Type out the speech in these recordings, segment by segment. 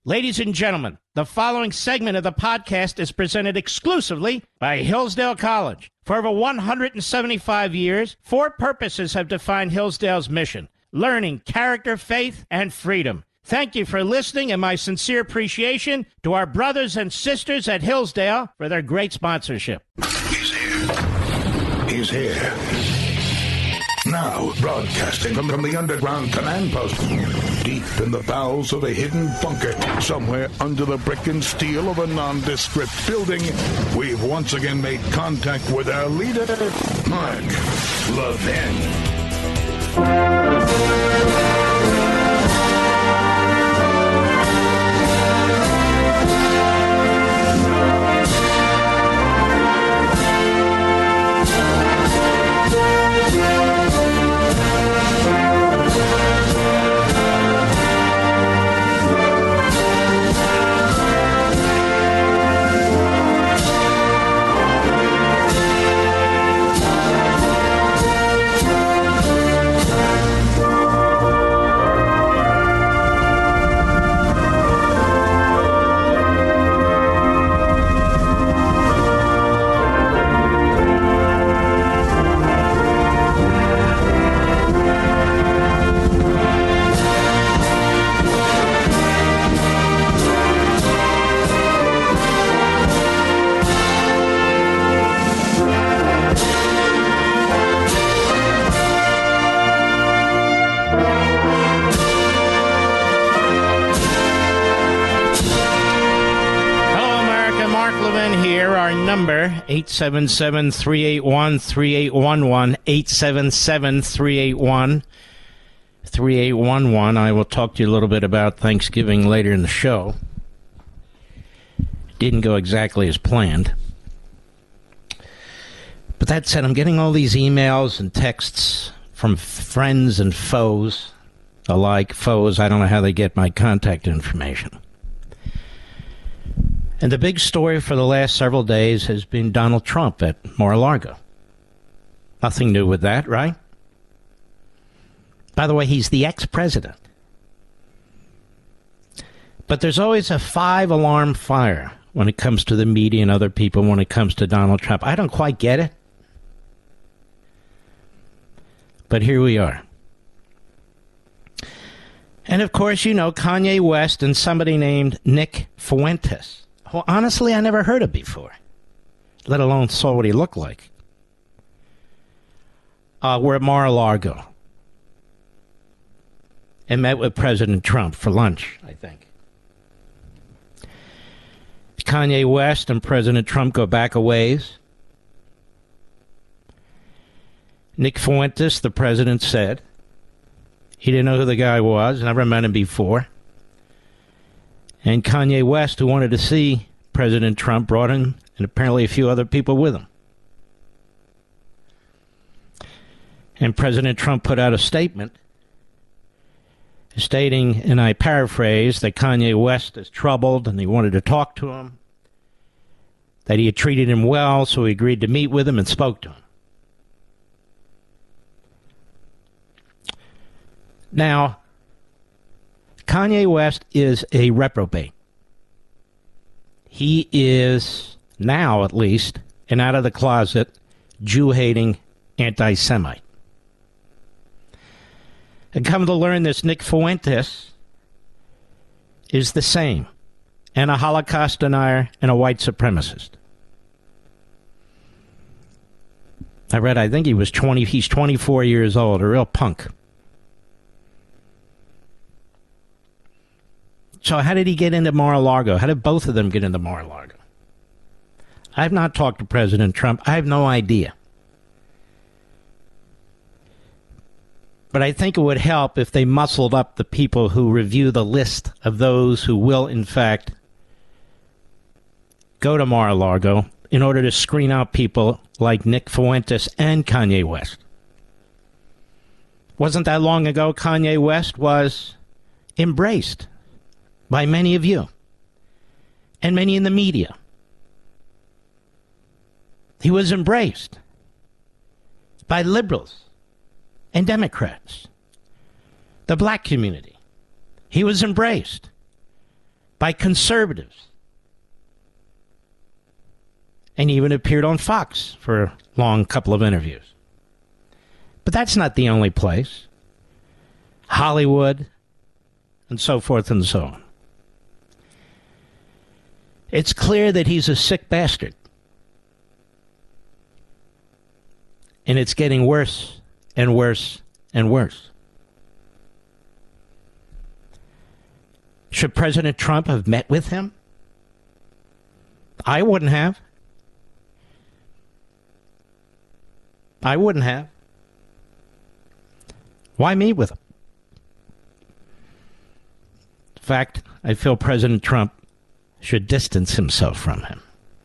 Ladies and gentlemen, the following segment of the podcast is presented exclusively by Hillsdale College. For over 175 years, four purposes have defined Hillsdale's mission: learning, character, faith, and freedom. Thank you for listening, and my sincere appreciation to our brothers and sisters at Hillsdale for their great sponsorship. He's here. He's here. Now, broadcasting from the underground command post, deep in the bowels of a hidden bunker, somewhere under the brick and steel of a nondescript building, we've once again made contact with our leader, Mark Levin. Number 877-381-3811, 877-381-3811. I will talk to you a little bit about Thanksgiving later in the show. Didn't go exactly as planned. But that said, I'm getting all these emails and texts from friends and foes alike. Foes, I don't know how they get my contact information. And the big story for the last several days has been Donald Trump at Mar-a-Lago. Nothing new with that, right? By the way, he's the ex-president. But there's always a 5-alarm fire when it comes to the media and other people when it comes to Donald Trump. I don't quite get it. But here we are. And of course, you know, Kanye West and somebody named Nick Fuentes. Well, honestly, I never heard of before, let alone saw what he looked like. We're at Mar-a-Lago and met with President Trump for lunch, I think. Kanye West and President Trump go back a ways. Nick Fuentes, the president, said he didn't know who the guy was, never met him before. And Kanye West, who wanted to see President Trump, brought him and apparently a few other people with him. And President Trump put out a statement stating, and I paraphrase, that Kanye West is troubled and he wanted to talk to him, that he had treated him well, so he agreed to meet with him and spoke to him. Now, Kanye West is a reprobate. He is, now at least, an out-of-the-closet, Jew-hating anti-Semite. And come to learn this, Nick Fuentes is the same, and a Holocaust denier and a white supremacist. I think he's 24 years old, a real punk. So how did he get into Mar-a-Lago? How did both of them get into Mar-a-Lago? I have not talked to President Trump. I have no idea. But I think it would help if they muscled up the people who review the list of those who will, in fact, go to Mar-a-Lago in order to screen out people like Nick Fuentes and Kanye West. Wasn't that long ago Kanye West was embraced by many of you and many in the media. He was embraced by liberals and Democrats, the black community. He was embraced by conservatives. And he even appeared on Fox for a long couple of interviews. But that's not the only place. Hollywood, and so forth and so on. It's clear that he's a sick bastard. And it's getting worse and worse and worse. Should President Trump have met with him? I wouldn't have. I wouldn't have. Why meet with him? In fact, I feel President Trump should distance himself from him.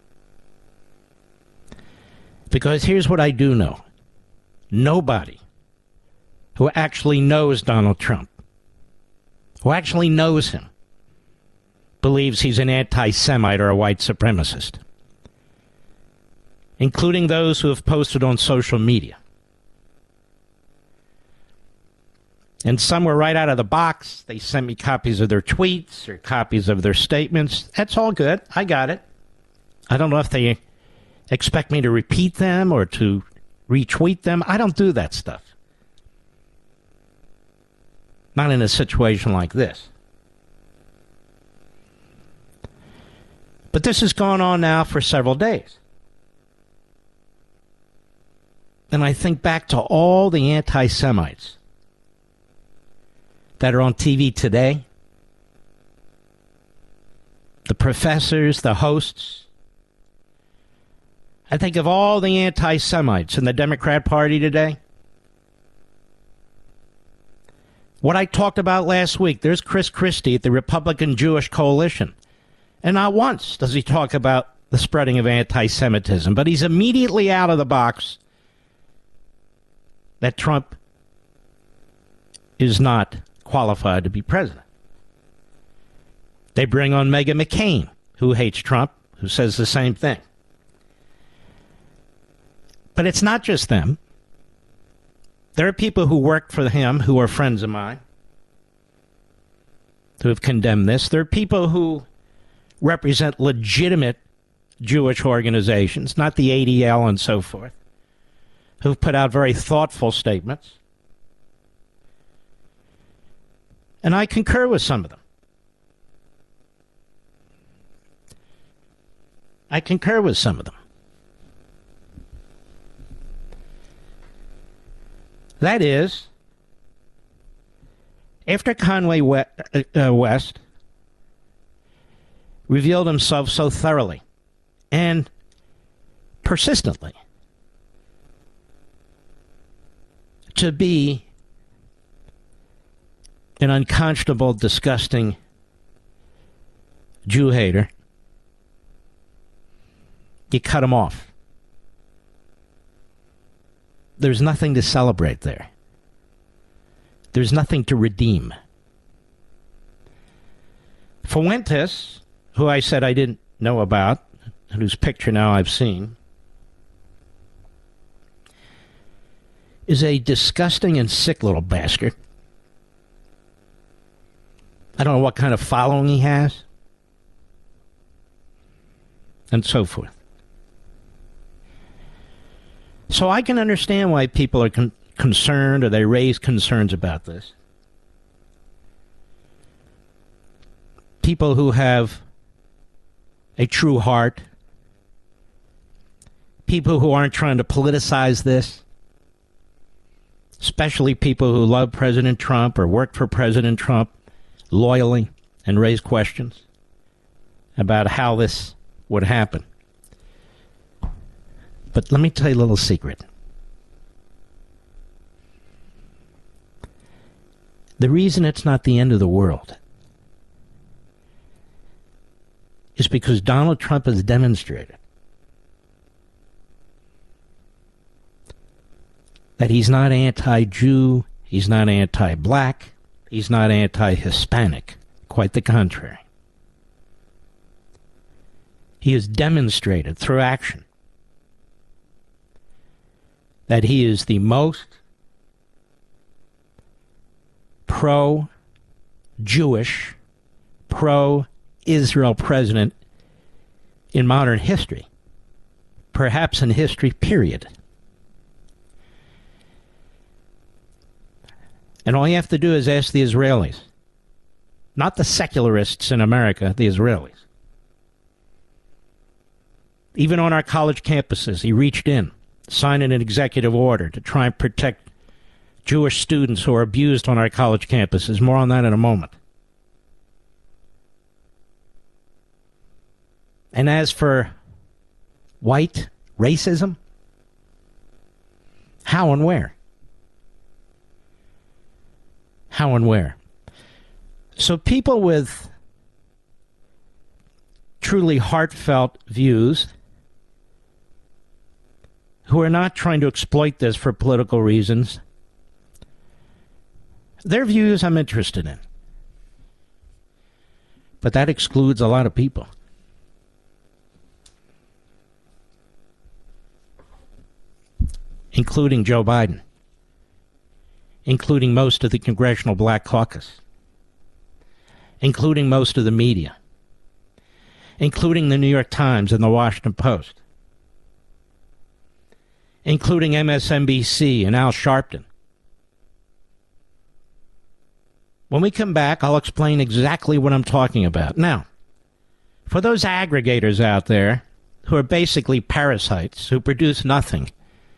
Because here's what I do know. Nobody who actually knows Donald Trump, who actually knows him, believes he's an anti-Semite or a white supremacist, including those who have posted on social media. And some were right out of the box. They sent me copies of their tweets or copies of their statements. That's all good. I got it. I don't know if they expect me to repeat them or to retweet them. I don't do that stuff. Not in a situation like this. But this has gone on now for several days. And I think back to all the anti-Semites that are on TV today. The professors, the hosts. I think of all the anti-Semites in the Democrat Party today. What I talked about last week, there's Chris Christie at the Republican Jewish Coalition. And not once does he talk about the spreading of anti-Semitism, but he's immediately out of the box that Trump is not qualified to be president. They bring on Meghan McCain, who hates Trump, who says the same thing. But it's not just them. There are people who work for him who are friends of mine who have condemned this. There are people who represent legitimate Jewish organizations, not the ADL and so forth, who've put out very thoughtful statements. And I concur with some of them. I concur with some of them. That is, after Conway West revealed himself so thoroughly and persistently to be an unconscionable, disgusting Jew hater, you cut him off. There's nothing to celebrate there. There's nothing to redeem. Fuentes, who I said I didn't know about, whose picture now I've seen, is a disgusting and sick little bastard. I don't know what kind of following he has, and so forth. So I can understand why people are concerned, or they raise concerns about this. People who have a true heart, people who aren't trying to politicize this, especially people who love President Trump or work for President Trump loyally and raise questions about how this would happen. But let me tell you a little secret. The reason it's not the end of the world is because Donald Trump has demonstrated that he's not anti-Jew, he's not anti-black, he's not anti-Hispanic. Quite the contrary. He has demonstrated through action that he is the most pro-Jewish, pro-Israel Israel president in modern history, perhaps in history, period. And all you have to do is ask the Israelis, not the secularists in America, the Israelis. Even on our college campuses, he reached in, signed an executive order to try and protect Jewish students who are abused on our college campuses. More on that in a moment. And as for white racism, how and where? How and where? So people with truly heartfelt views who are not trying to exploit this for political reasons, their views I'm interested in. But that excludes a lot of people. Including Joe Biden. Including most of the Congressional Black Caucus. Including most of the media. Including the New York Times and the Washington Post. Including MSNBC and Al Sharpton. When we come back, I'll explain exactly what I'm talking about. Now, for those aggregators out there who are basically parasites who produce nothing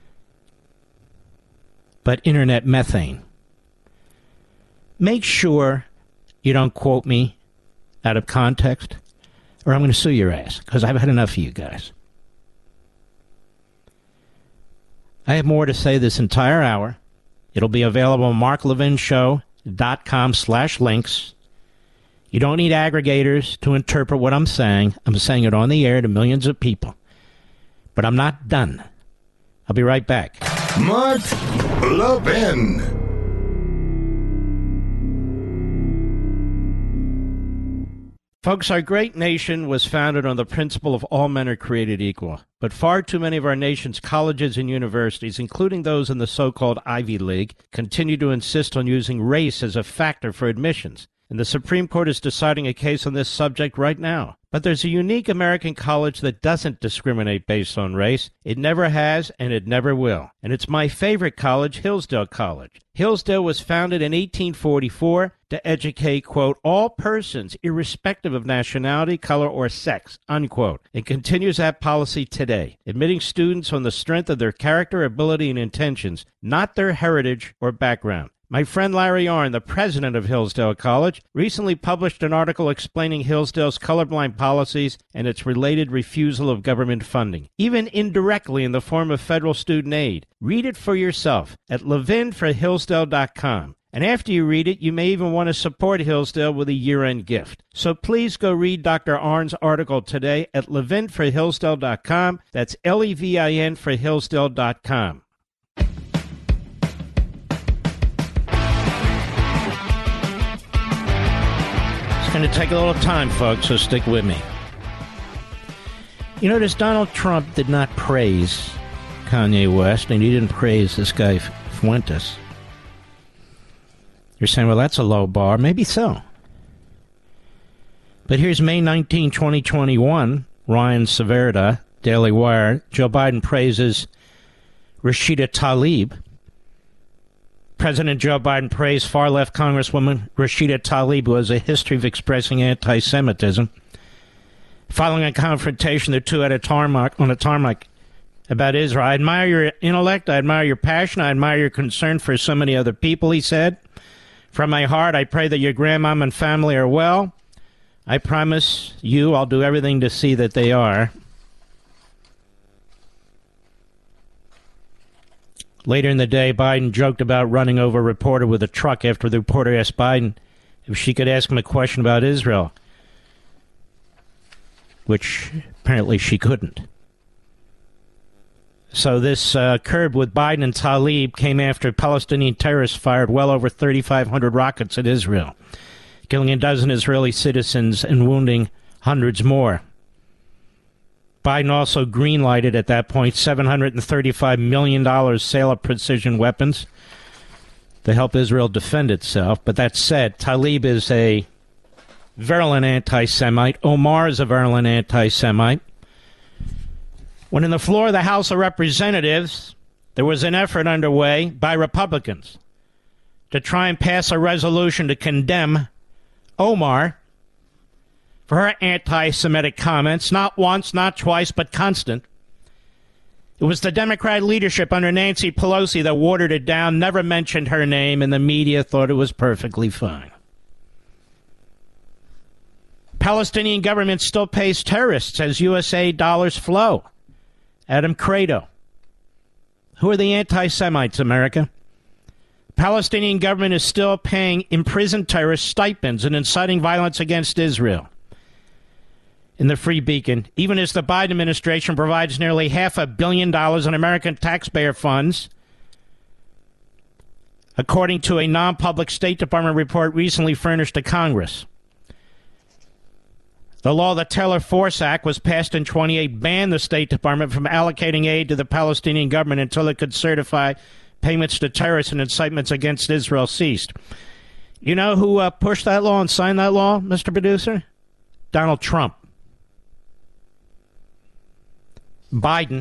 but internet methane, make sure you don't quote me out of context, or I'm going to sue your ass, because I've had enough of you guys. I have more to say this entire hour. It'll be available on marklevinshow.com/links. You don't need aggregators to interpret what I'm saying. I'm saying it on the air to millions of people. But I'm not done. I'll be right back. Mark Levin. Folks, our great nation was founded on the principle of all men are created equal. But far too many of our nation's colleges and universities, including those in the so-called Ivy League, continue to insist on using race as a factor for admissions. And the Supreme Court is deciding a case on this subject right now. But there's a unique American college that doesn't discriminate based on race. It never has, and it never will. And it's my favorite college, Hillsdale College. Hillsdale was founded in 1844 to educate, quote, all persons, irrespective of nationality, color, or sex, unquote. It continues that policy today, admitting students on the strength of their character, ability, and intentions, not their heritage or background. My friend Larry Arnn, the president of Hillsdale College, recently published an article explaining Hillsdale's colorblind policies and its related refusal of government funding, even indirectly in the form of federal student aid. Read it for yourself at levinforhillsdale.com. And after you read it, you may even want to support Hillsdale with a year-end gift. So please go read Dr. Arnn's article today at levinforhillsdale.com. That's Levin for Hillsdale.com. It's going to take a little time, folks, so stick with me. You notice Donald Trump did not praise Kanye West, and he didn't praise this guy Fuentes. You're saying, well, that's a low bar. Maybe so. But here's May 19, 2021, Ryan Severda, Daily Wire. Joe Biden praises Rashida Tlaib. President Joe Biden praised far-left Congresswoman Rashida Tlaib, who has a history of expressing anti-Semitism. Following a confrontation, the two had on a tarmac about Israel. I admire your intellect, I admire your passion, I admire your concern for so many other people, he said. From my heart, I pray that your grandmom and family are well. I promise you I'll do everything to see that they are. Later in the day, Biden joked about running over a reporter with a truck after the reporter asked Biden if she could ask him a question about Israel, which apparently she couldn't. So this curb with Biden and Tlaib came after Palestinian terrorists fired well over 3,500 rockets at Israel, killing a dozen Israeli citizens and wounding hundreds more. Biden also green-lighted at that point $735 million sale of precision weapons to help Israel defend itself. But that said, Tlaib is a virulent anti-Semite. Omar is a virulent anti-Semite. When in the floor of the House of Representatives, there was an effort underway by Republicans to try and pass a resolution to condemn Omar for her anti-Semitic comments, not once, not twice, but constant. It was the Democrat leadership under Nancy Pelosi that watered it down, never mentioned her name, and the media thought it was perfectly fine. Palestinian government still pays terrorists as USA dollars flow. Adam Credo. Who are the anti-Semites, America? Palestinian government is still paying imprisoned terrorists stipends and inciting violence against Israel. In the Free Beacon, even as the Biden administration provides nearly $500 million in American taxpayer funds, according to a non-public State Department report recently furnished to Congress. The law, the Taylor Force Act, was passed in 2008, banned the State Department from allocating aid to the Palestinian government until it could certify payments to terrorists and incitements against Israel ceased. You know who pushed that law and signed that law, Mr. Producer? Donald Trump. Biden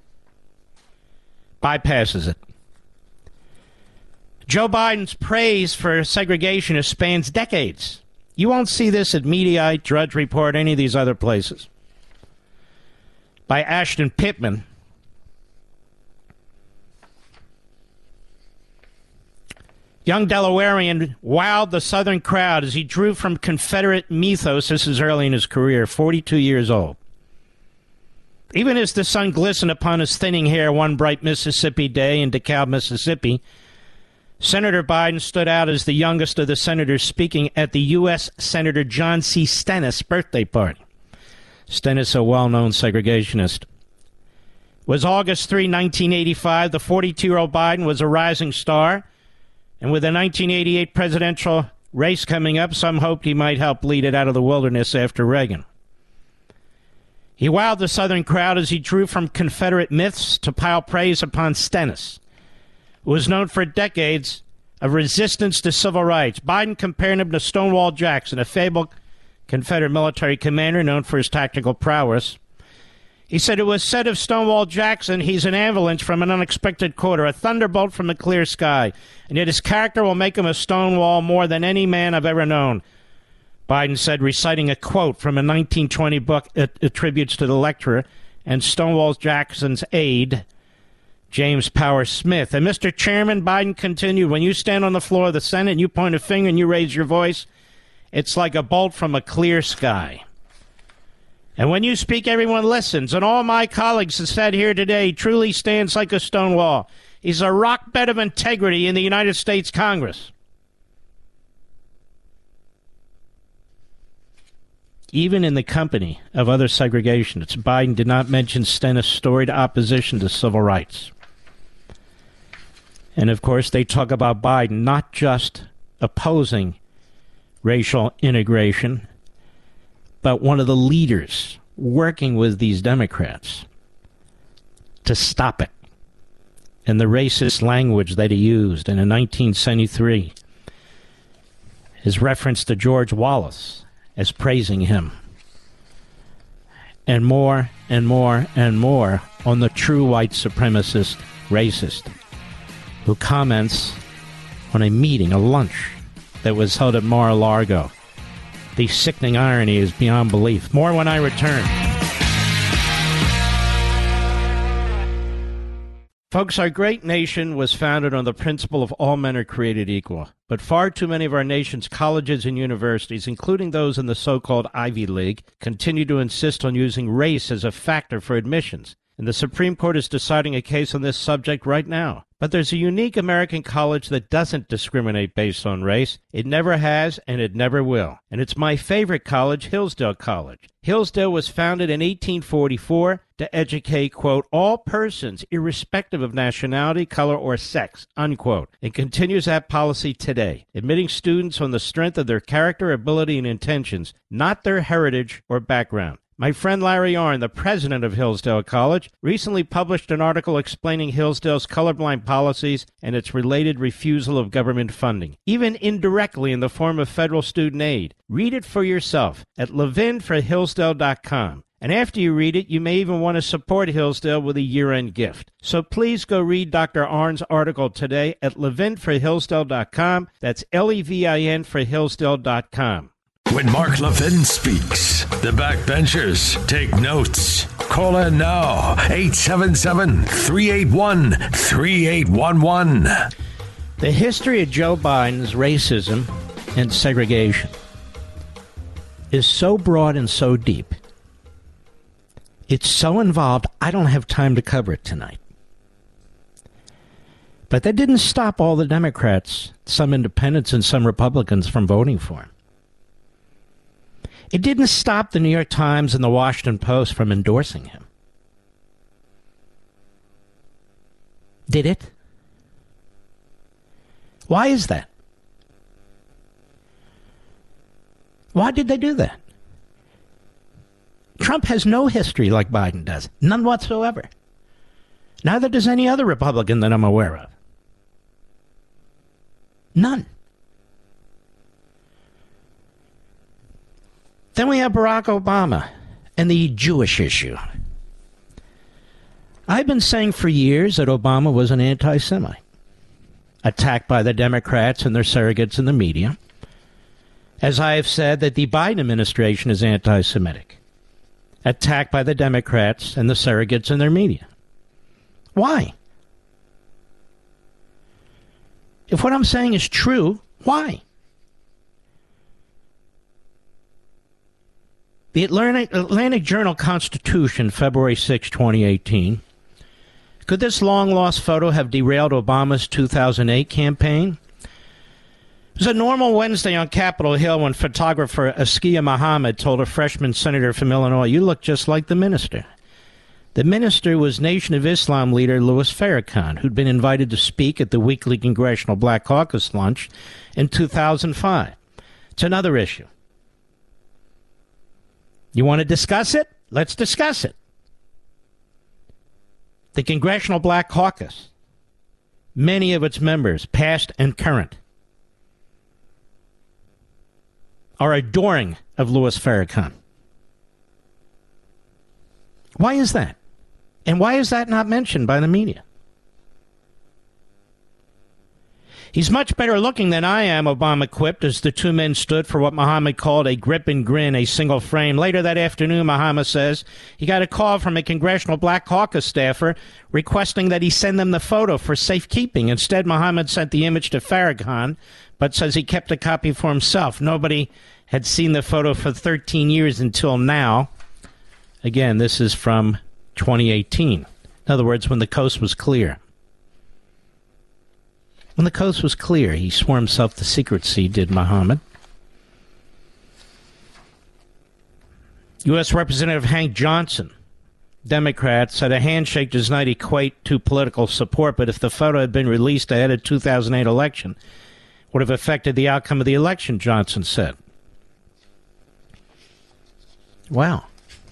bypasses it. Joe Biden's praise for segregationists spans decades. You won't see this at Mediaite, Drudge Report, any of these other places. By Ashton Pittman. Young Delawarean wowed the Southern crowd as he drew from Confederate mythos. This is early in his career, 42 years old. Even as the sun glistened upon his thinning hair one bright Mississippi day in DeKalb, Mississippi, Senator Biden stood out as the youngest of the senators speaking at the U.S. Senator John C. Stennis' birthday party. Stennis, a well-known segregationist. It was August 3, 1985. The 42-year-old Biden was a rising star, and with the 1988 presidential race coming up, some hoped he might help lead it out of the wilderness after Reagan. He wowed the Southern crowd as he drew from Confederate myths to pile praise upon Stennis, who was known for decades of resistance to civil rights. Biden compared him to Stonewall Jackson, a fabled Confederate military commander known for his tactical prowess. He said it was said of Stonewall Jackson, he's an avalanche from an unexpected quarter, a thunderbolt from a clear sky, and yet his character will make him a Stonewall more than any man I've ever known. Biden said, reciting a quote from a 1920 book it attributes to the lecturer and Stonewall Jackson's aide, James Power Smith. And Mr. Chairman, Biden continued, when you stand on the floor of the Senate and you point a finger and you raise your voice, it's like a bolt from a clear sky. And when you speak, everyone listens. And all my colleagues have said here today, he truly stands like a stone wall. He's a rock bed of integrity in the United States Congress. Even in the company of other segregationists, Biden did not mention Stennis' storied opposition to civil rights. And, of course, they talk about Biden not just opposing racial integration, but one of the leaders working with these Democrats to stop it. And the racist language that he used. And in 1973, his reference to George Wallace as praising him. And more and more and more on the true white supremacist racist who comments on a meeting, a lunch that was held at Mar-a-Lago. The sickening irony is beyond belief. More when I return. Folks, our great nation was founded on the principle of all men are created equal. But far too many of our nation's colleges and universities, including those in the so-called Ivy League, continue to insist on using race as a factor for admissions. And the Supreme Court is deciding a case on this subject right now. But there's a unique American college that doesn't discriminate based on race. It never has, and it never will. And it's my favorite college, Hillsdale College. Hillsdale was founded in 1844 to educate, quote, all persons, irrespective of nationality, color, or sex, unquote. It continues that policy today, admitting students on the strength of their character, ability, and intentions, not their heritage or background. My friend Larry Arnn, the president of Hillsdale College, recently published an article explaining Hillsdale's colorblind policies and its related refusal of government funding, even indirectly in the form of federal student aid. Read it for yourself at levinforhillsdale.com. And after you read it, you may even want to support Hillsdale with a year-end gift. So please go read Dr. Arnn's article today at levinforhillsdale.com. That's Levin for Hillsdale.com. When Mark Levin speaks, the backbenchers take notes. Call in now, 877-381-3811. The history of Joe Biden's racism and segregation is so broad and so deep. It's so involved, I don't have time to cover it tonight. But that didn't stop all the Democrats, some independents and some Republicans, from voting for him. It didn't stop the New York Times and the Washington Post from endorsing him. Did it? Why is that? Why did they do that? Trump has no history like Biden does. None whatsoever. Neither does any other Republican that I'm aware of. None. Then we have Barack Obama and the Jewish issue. I've been saying for years that Obama was an anti-Semite, attacked by the Democrats and their surrogates in the media, as I have said that the Biden administration is anti-Semitic, attacked by the Democrats and the surrogates in their media. Why? If what I'm saying is true, why? The Atlantic Journal-Constitution, February 6, 2018. Could this long-lost photo have derailed Obama's 2008 campaign? It was a normal Wednesday on Capitol Hill when photographer Askia Muhammad told a freshman senator from Illinois, "You look just like the minister." The minister was Nation of Islam leader Louis Farrakhan, who'd been invited to speak at the weekly Congressional Black Caucus lunch in 2005. It's another issue. You want to discuss it? Let's discuss it. The Congressional Black Caucus, many of its members, past and current, are adoring of Louis Farrakhan. Why is that? And why is that not mentioned by the media? He's much better looking than I am, Obama quipped as the two men stood for what Muhammad called a grip and grin, a single frame. Later that afternoon, Muhammad says he got a call from a Congressional Black Caucus staffer requesting that he send them the photo for safekeeping. Instead, Muhammad sent the image to Farrakhan, but says he kept a copy for himself. Nobody had seen the photo for 13 years until now. Again, this is from 2018. In other words, when the coast was clear. When the coast was clear, he swore himself to secrecy, did Muhammad. U.S. Representative Hank Johnson, Democrat, said a handshake does not equate to political support, but if the photo had been released ahead of the 2008 election, would have affected the outcome of the election, Johnson said. Wow.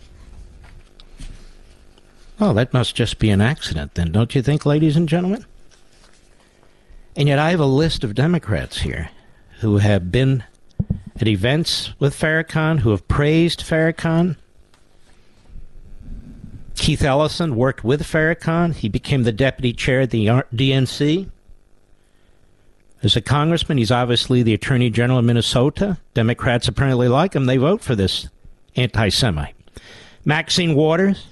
Oh, that must just be an accident then, don't you think, ladies and gentlemen? And yet I have a list of Democrats here who have been at events with Farrakhan, who have praised Farrakhan. Keith Ellison worked with Farrakhan. He became the deputy chair of the DNC. As a congressman, he's obviously the attorney general of Minnesota. Democrats apparently like him. They vote for this anti-Semite. Maxine Waters.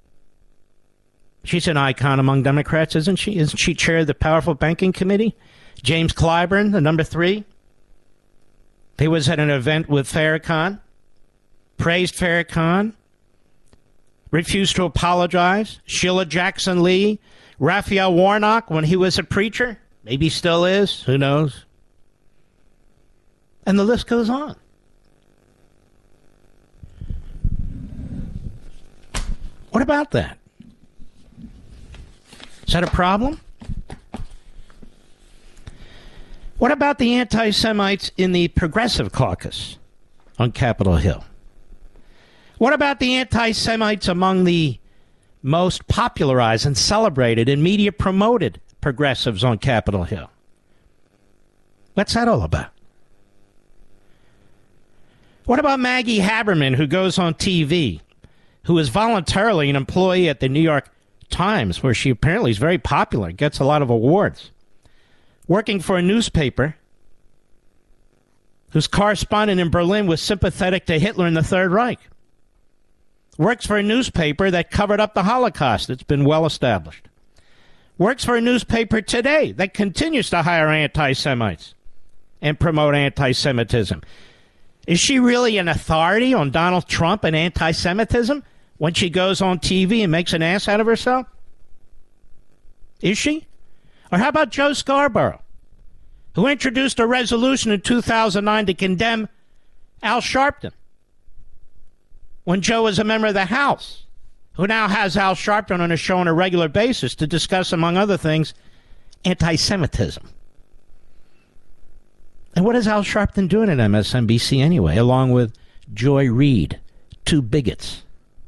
She's an icon among Democrats, isn't she? Isn't she chair of the powerful banking committee? James Clyburn, the number 3. He was at an event with Farrakhan, praised Farrakhan, refused to apologize. Sheila Jackson Lee, Raphael Warnock, when he was a preacher, maybe still is, who knows? And the list goes on. What about that? Is that a problem? What about the anti-Semites in the Progressive Caucus on Capitol Hill? What about the anti-Semites among the most popularized and celebrated and media-promoted progressives on Capitol Hill? What's that all about? What about Maggie Haberman, who goes on TV, who is voluntarily an employee at the New York Times, where she apparently is very popular, gets a lot of awards, working for a newspaper whose correspondent in Berlin was sympathetic to Hitler and the Third Reich, works for a newspaper that covered up the Holocaust. It's been well established. Works for a newspaper today that continues to hire anti-Semites and promote anti-Semitism. Is she really an authority on Donald Trump and anti-Semitism when she goes on TV and makes an ass out of herself? Is she? Or how about Joe Scarborough, who introduced a resolution in 2009 to condemn Al Sharpton when Joe was a member of the House, who now has Al Sharpton on a show on a regular basis to discuss, among other things, anti-Semitism. And what is Al Sharpton doing at MSNBC anyway, along with Joy Reid, two bigots?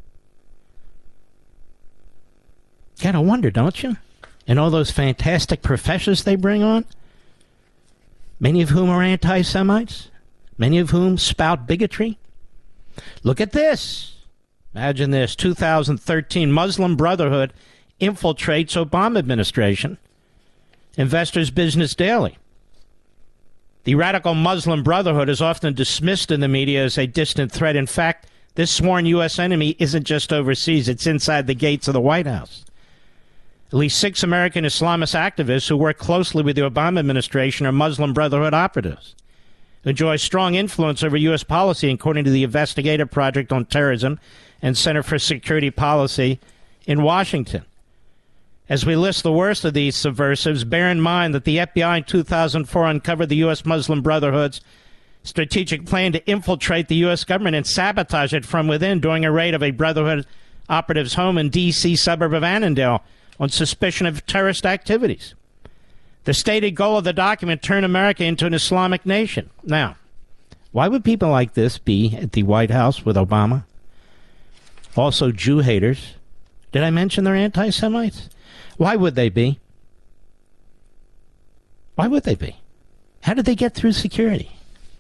Gotta wonder, don't you? And all those fantastic professors they bring on, many of whom are anti-Semites, many of whom spout bigotry. Look at this. Imagine this. 2013, Muslim Brotherhood infiltrates Obama administration. Investors Business Daily. The radical Muslim Brotherhood is often dismissed in the media as a distant threat. In fact, this sworn U.S. enemy isn't just overseas, it's inside the gates of the White House. At least 6 American Islamist activists who work closely with the Obama administration are Muslim Brotherhood operatives, who enjoy strong influence over U.S. policy, according to the Investigative Project on Terrorism and Center for Security Policy in Washington. As we list the worst of these subversives, bear in mind that the FBI in 2004 uncovered the U.S. Muslim Brotherhood's strategic plan to infiltrate the U.S. government and sabotage it from within during a raid of a Brotherhood operative's home in D.C. suburb of Annandale on suspicion of terrorist activities. The stated goal of the document: turn America into an Islamic nation. Now, why would people like this be at the White House with Obama? Also, Jew haters. Did I mention they're anti-Semites? Why would they be? Why would they be? How did they get through security?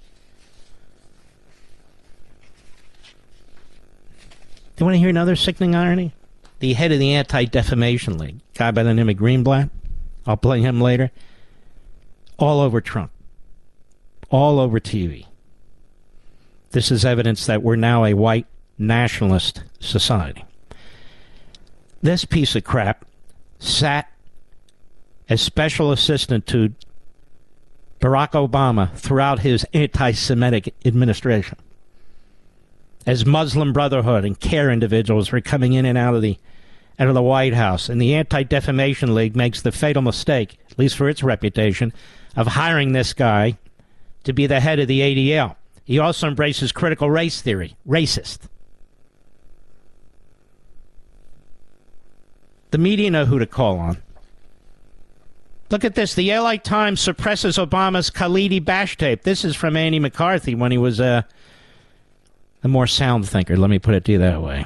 Do you want to hear another sickening irony? The head of the Anti-Defamation League, a guy by the name of Greenblatt, I'll play him later, all over Trump, all over TV. This is evidence that we're now a white nationalist society. This piece of crap sat as special assistant to Barack Obama throughout his anti-Semitic administration, as Muslim Brotherhood and CARE individuals were coming in and out of the White House. And the Anti-Defamation League makes the fatal mistake, at least for its reputation, of hiring this guy to be the head of the ADL. He also embraces critical race theory. Racist. The media know who to call on. Look at this. The LA Times suppresses Obama's Khalidi bash tape. This is from Andy McCarthy when he was a more sound thinker. Let me put it to you that way.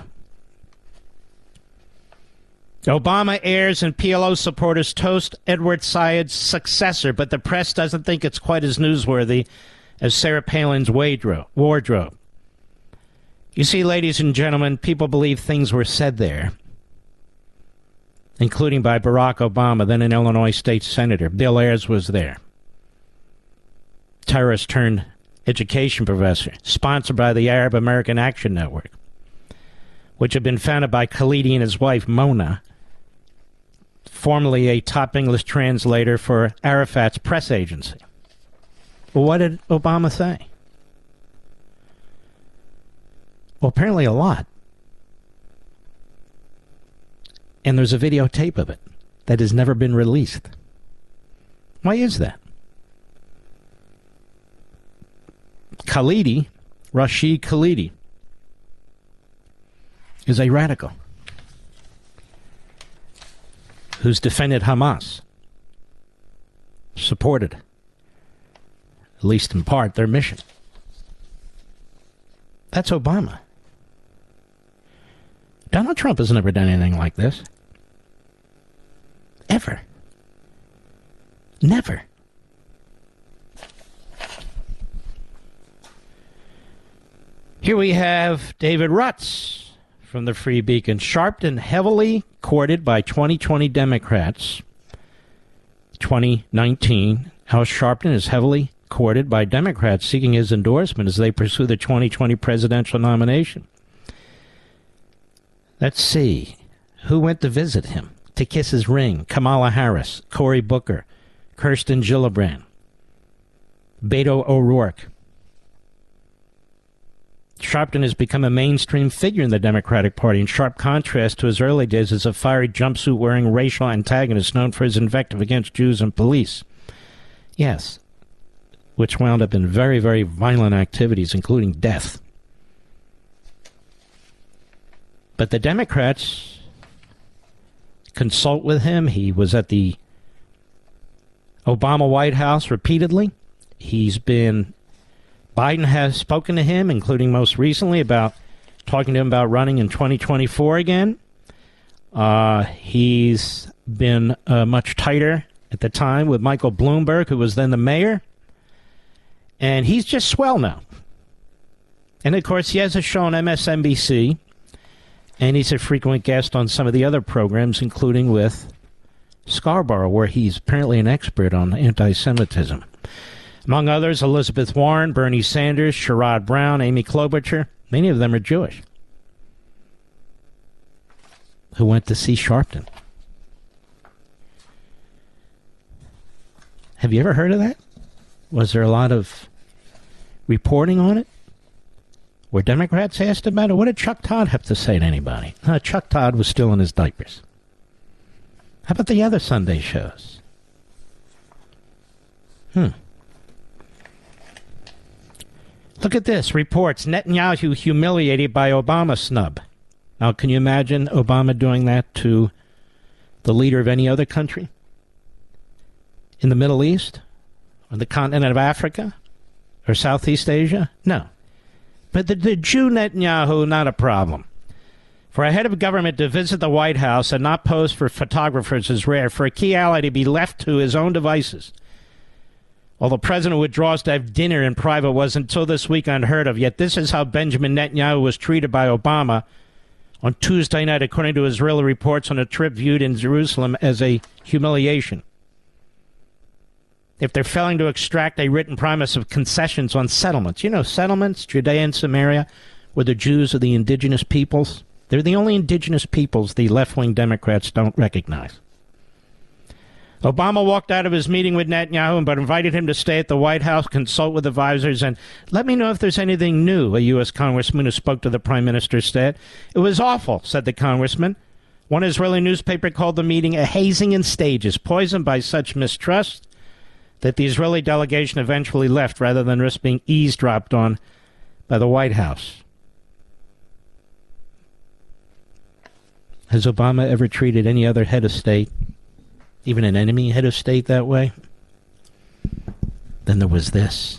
Obama airs and PLO supporters toast Edward Said's successor, but the press doesn't think it's quite as newsworthy as Sarah Palin's wardrobe. You see, ladies and gentlemen, people believe things were said there, including by Barack Obama, then an Illinois state senator. Bill Ayers was there. Terrorist turned education professor, sponsored by the Arab American Action Network, which had been founded by Khalidi and his wife, Mona, formerly a top English translator for Arafat's press agency. Well, what did Obama say? Well, apparently a lot. And there's a videotape of it that has never been released. Why is that? Khalidi, Rashid Khalidi, is a radical who's defended Hamas, supported, at least in part, their mission. That's Obama. Donald Trump has never done anything like this. Ever. Never. Here we have David Rutz from the Free Beacon. Sharpton heavily courted by 2020 Democrats. 2019, Al Sharpton is heavily courted by Democrats seeking his endorsement as they pursue the 2020 presidential nomination. Let's see. Who went to visit him? To kiss his ring? Kamala Harris, Cory Booker, Kirsten Gillibrand, Beto O'Rourke. Sharpton has become a mainstream figure in the Democratic Party, in sharp contrast to his early days as a fiery jumpsuit-wearing racial antagonist known for his invective against Jews and police. Yes, which wound up in very, very violent activities, including death. But the Democrats consult with him. He was at the Obama White House repeatedly. Biden has spoken to him, including most recently about talking to him about running in 2024 again. He's been much tighter at the time with Michael Bloomberg, who was then the mayor. And he's just swell now. And, of course, he has a show on MSNBC. And he's a frequent guest on some of the other programs, including with Scarborough, where he's apparently an expert on anti-Semitism. Among others, Elizabeth Warren, Bernie Sanders, Sherrod Brown, Amy Klobuchar. Many of them are Jewish, who went to see Sharpton. Have you ever heard of that? Was there a lot of reporting on it? Were Democrats asked about it? What did Chuck Todd have to say to anybody? Chuck Todd was still in his diapers. How about the other Sunday shows? Look at this. Reports Netanyahu humiliated by Obama snub. Now, can you imagine Obama doing that to the leader of any other country? In the Middle East? Or the continent of Africa? Or Southeast Asia? No. But the Jew Netanyahu, not a problem. For a head of government to visit the White House and not pose for photographers is rare. For a key ally to be left to his own devices, while the president withdraws to have dinner in private, was until this week unheard of. Yet this is how Benjamin Netanyahu was treated by Obama on Tuesday night, according to Israeli reports, on a trip viewed in Jerusalem as a humiliation. If they're failing to extract a written promise of concessions on settlements. You know, settlements, Judea and Samaria, where the Jews are the indigenous peoples. They're the only indigenous peoples the left-wing Democrats don't recognize. Obama walked out of his meeting with Netanyahu but invited him to stay at the White House, consult with advisors, and let me know if there's anything new, a U.S. congressman who spoke to the prime minister said. It was awful, said the congressman. One Israeli newspaper called the meeting a hazing in stages, poisoned by such mistrust that the Israeli delegation eventually left rather than risk being eavesdropped on by the White House. Has Obama ever treated any other head of state, even an enemy head of state, that way? Then there was this.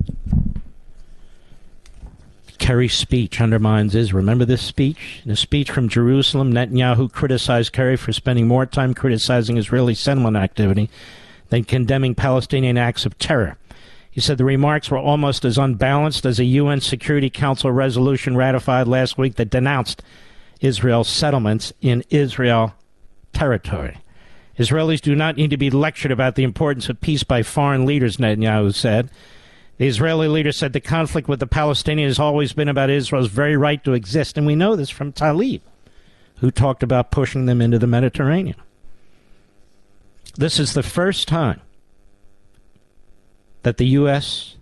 Kerry's speech undermines Israel. Remember this speech? In a speech from Jerusalem, Netanyahu criticized Kerry for spending more time criticizing Israeli settlement activity than condemning Palestinian acts of terror. He said the remarks were almost as unbalanced as a UN Security Council resolution ratified last week that denounced Israel's settlements in Israel territory. Israelis do not need to be lectured about the importance of peace by foreign leaders, Netanyahu said. The Israeli leader said the conflict with the Palestinians has always been about Israel's very right to exist, and we know this from Tlaib, who talked about pushing them into the Mediterranean. This is the first time that the U.S.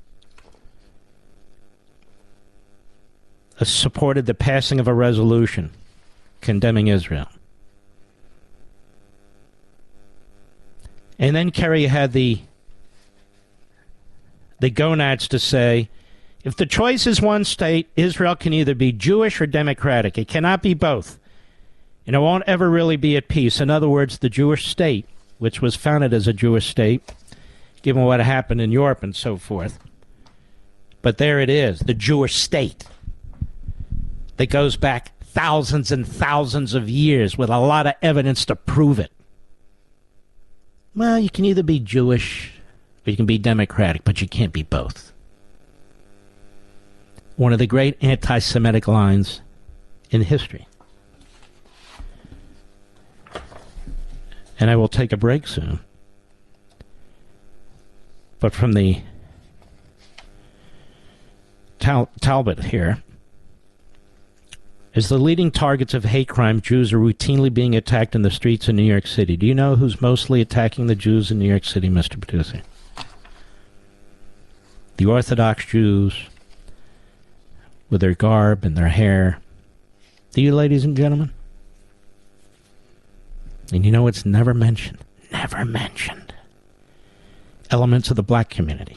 has supported the passing of a resolution condemning Israel. And then Kerry had the gonads to say, if the choice is one state, Israel can either be Jewish or democratic. It cannot be both. And it won't ever really be at peace. In other words, the Jewish state, which was founded as a Jewish state, given what happened in Europe and so forth. But there it is, the Jewish state that goes back thousands and thousands of years with a lot of evidence to prove it. Well, you can either be Jewish or you can be Democratic, but you can't be both. One of the great anti-Semitic lines in history. And I will take a break soon. But from the Talbot here, as the leading targets of hate crime, Jews are routinely being attacked in the streets of New York City. Do you know who's mostly attacking the Jews in New York City, Mr. Producer? The Orthodox Jews with their garb and their hair. Do you, ladies and gentlemen? And you know it's never mentioned. Never mentioned. Elements of the black community.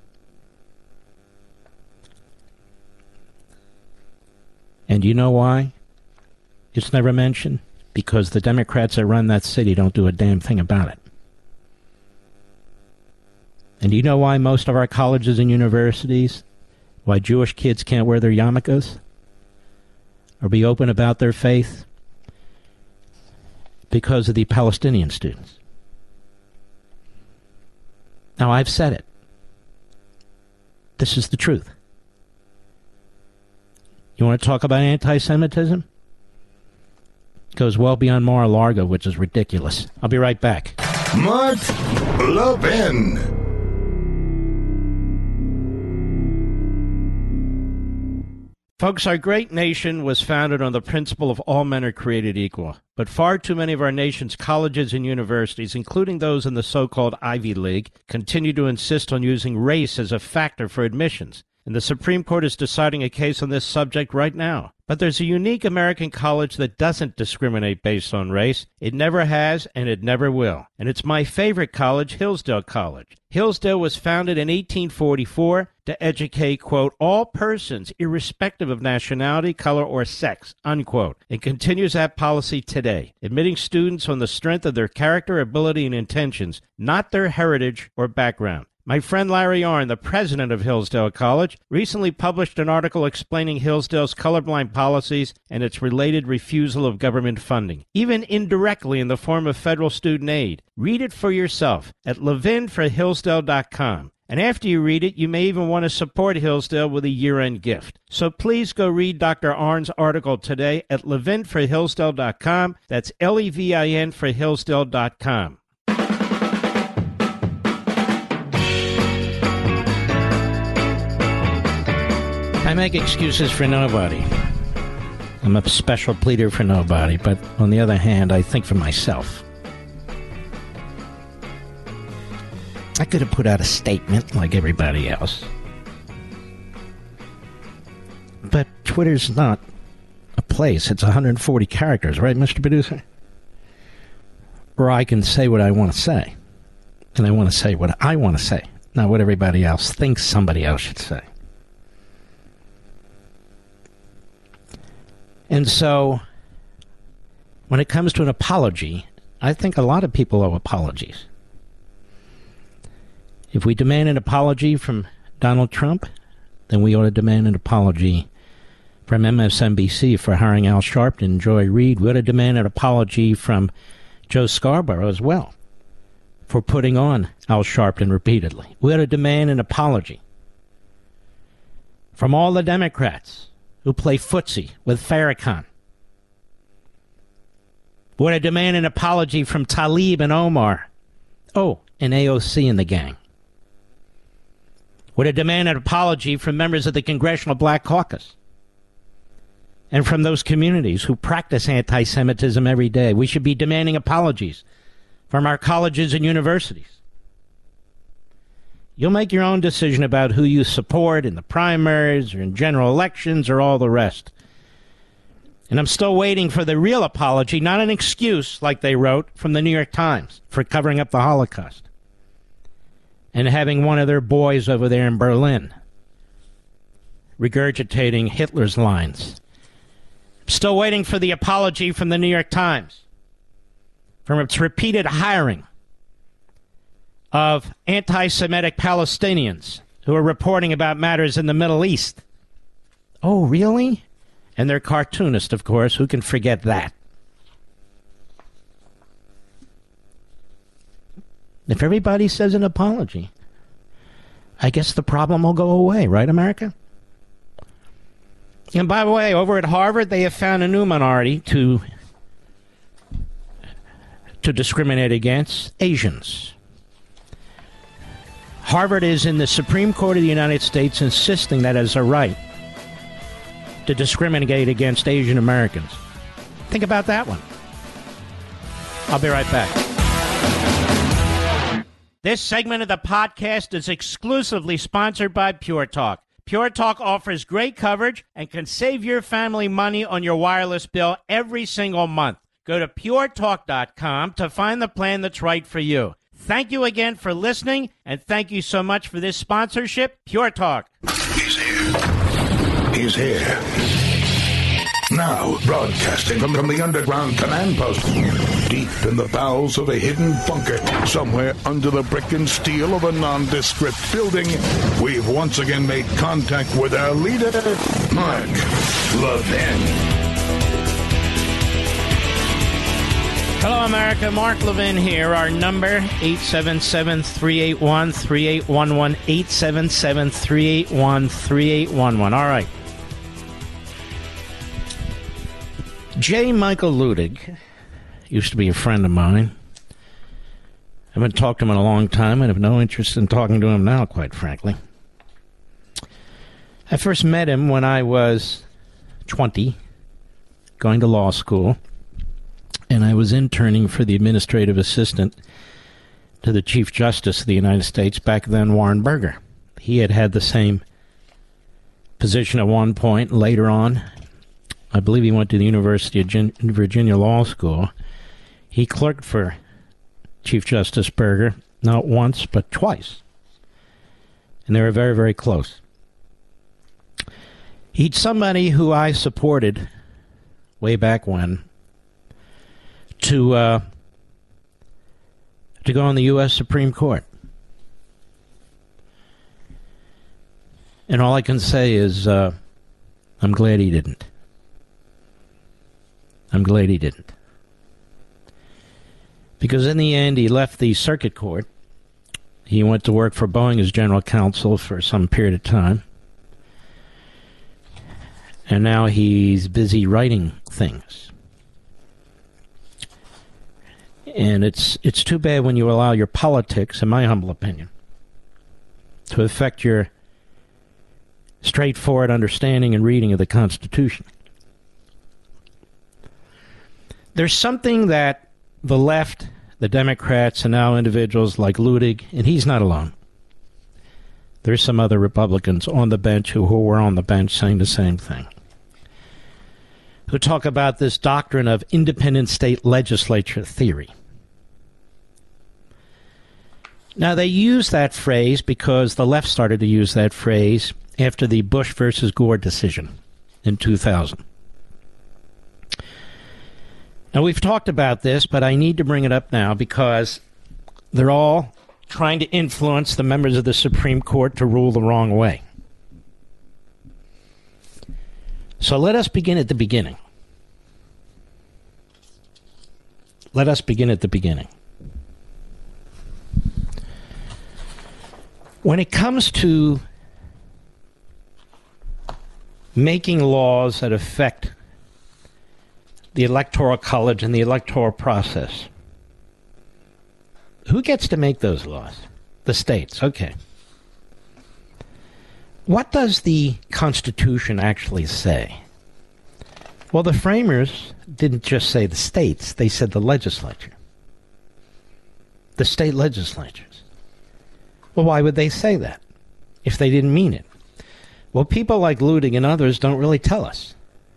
And you know why it's never mentioned? Because the Democrats that run that city don't do a damn thing about it. And you know why most of our colleges and universities, why Jewish kids can't wear their yarmulkes or be open about their faith? Because of the Palestinian students. Now, I've said it. This is the truth. You want to talk about anti-Semitism? It goes well beyond Mar-a-Lago, which is ridiculous. I'll be right back. Mark Levin. Folks, our great nation was founded on the principle of all men are created equal. But far too many of our nation's colleges and universities, including those in the so-called Ivy League, continue to insist on using race as a factor for admissions. And the Supreme Court is deciding a case on this subject right now. But there's a unique American college that doesn't discriminate based on race. It never has, and it never will. And it's my favorite college, Hillsdale College. Hillsdale was founded in 1844 to educate, quote, all persons, irrespective of nationality, color, or sex, unquote. It continues that policy today, admitting students on the strength of their character, ability, and intentions, not their heritage or background. My friend Larry Arnn, the president of Hillsdale College, recently published an article explaining Hillsdale's colorblind policies and its related refusal of government funding, even indirectly in the form of federal student aid. Read it for yourself at levinforhillsdale.com. And after you read it, you may even want to support Hillsdale with a year-end gift. So please go read Dr. Arnn's article today at levinforhillsdale.com. That's Levin for Hillsdale.com. I make excuses for nobody. I'm a special pleader for nobody, but on the other hand, I think for myself. I could have put out a statement like everybody else. But Twitter's not a place. It's 140 characters, right, Mr. Producer? Where I can say what I want to say. And I want to say what I want to say, not what everybody else thinks somebody else should say. And so, when it comes to an apology, I think a lot of people owe apologies. If we demand an apology from Donald Trump, then we ought to demand an apology from MSNBC for hiring Al Sharpton and Joy Reid. We ought to demand an apology from Joe Scarborough as well for putting on Al Sharpton repeatedly. We ought to demand an apology from all the Democrats who play footsie with Farrakhan. Would I demand an apology from Tlaib and Omar? Oh, and AOC and the gang. Would I demand an apology from members of the Congressional Black Caucus? And from those communities who practice anti-Semitism every day. We should be demanding apologies from our colleges and universities. You'll make your own decision about who you support in the primaries or in general elections or all the rest. And I'm still waiting for the real apology, not an excuse like they wrote from the New York Times for covering up the Holocaust and having one of their boys over there in Berlin regurgitating Hitler's lines. I'm still waiting for the apology from the New York Times from its repeated hiring of anti-Semitic Palestinians who are reporting about matters in the Middle East. Oh, really? And they're cartoonists, of course. Who can forget that? If everybody says an apology, I guess the problem will go away, right, America? And by the way, over at Harvard, they have found a new minority to discriminate against: Asians. Harvard is in the Supreme Court of the United States insisting that it is a right to discriminate against Asian Americans. Think about that one. I'll be right back. This segment of the podcast is exclusively sponsored by Pure Talk. Pure Talk offers great coverage and can save your family money on your wireless bill every single month. Go to puretalk.com to find the plan that's right for you. Thank you again for listening, and thank you so much for this sponsorship, Pure Talk. He's here. He's here. Now, broadcasting from the underground command post, deep in the bowels of a hidden bunker, somewhere under the brick and steel of a nondescript building, we've once again made contact with our leader, Mark Levin. Hello, America. Mark Levin here. Our number, 877-381-3811, 877-381-3811. All right. J. Michael Ludig used to be a friend of mine. I haven't talked to him in a long time and have no interest in talking to him now, quite frankly. I first met him when I was 20, going to law school, and I was interning for the administrative assistant to the Chief Justice of the United States, back then Warren Burger. He had had the same position at one point. Later on, I believe he went to the University of Virginia Law School. He clerked for Chief Justice Burger, not once, but twice. And they were very, very close. He's somebody who I supported way back when to go on the U.S. Supreme Court. And all I can say is I'm glad he didn't. I'm glad he didn't. Because in the end, he left the circuit court. He went to work for Boeing as general counsel for some period of time. And now he's busy writing things. And it's too bad when you allow your politics, in my humble opinion, to affect your straightforward understanding and reading of the Constitution. There's something that the left, the Democrats, and now individuals like Ludig, and he's not alone. There's some other Republicans on the bench who were on the bench saying the same thing, who talk about this doctrine of independent state legislature theory. Now, they use that phrase because the left started to use that phrase after the Bush versus Gore decision in 2000. Now, we've talked about this, but I need to bring it up now because they're all trying to influence the members of the Supreme Court to rule the wrong way. So let us begin at the beginning. Let us begin at the beginning. When it comes to making laws that affect the Electoral College and the electoral process, who gets to make those laws? The states. Okay. What does the Constitution actually say? Well, the framers didn't just say the states, they said the legislature. The state legislatures. Well, why would they say that if they didn't mean it? Well, people like Ludig and others don't really tell us.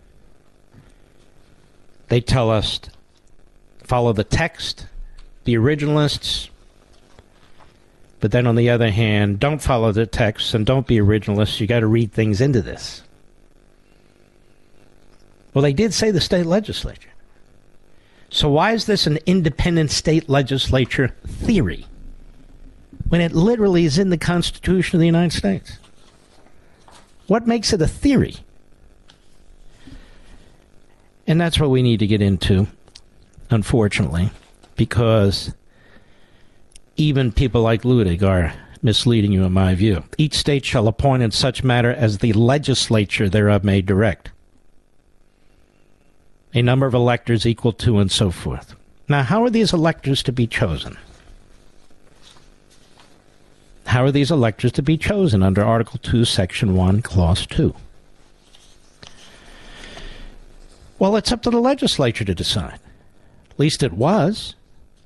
They tell us follow the text, be originalists, but then on the other hand, don't follow the text and don't be originalists. You got to read things into this. Well, they did say the state legislature. So why is this an independent state legislature theory when it literally is in the Constitution of the United States? What makes it a theory? And that's what we need to get into, unfortunately, because even people like Ludig are misleading you in my view. Each state shall appoint in such matter as the legislature thereof may direct a number of electors equal to, and so forth. Now, how are these electors to be chosen? How are these electors to be chosen under Article 2, Section 1, Clause 2? Well, it's up to the legislature to decide. At least it was.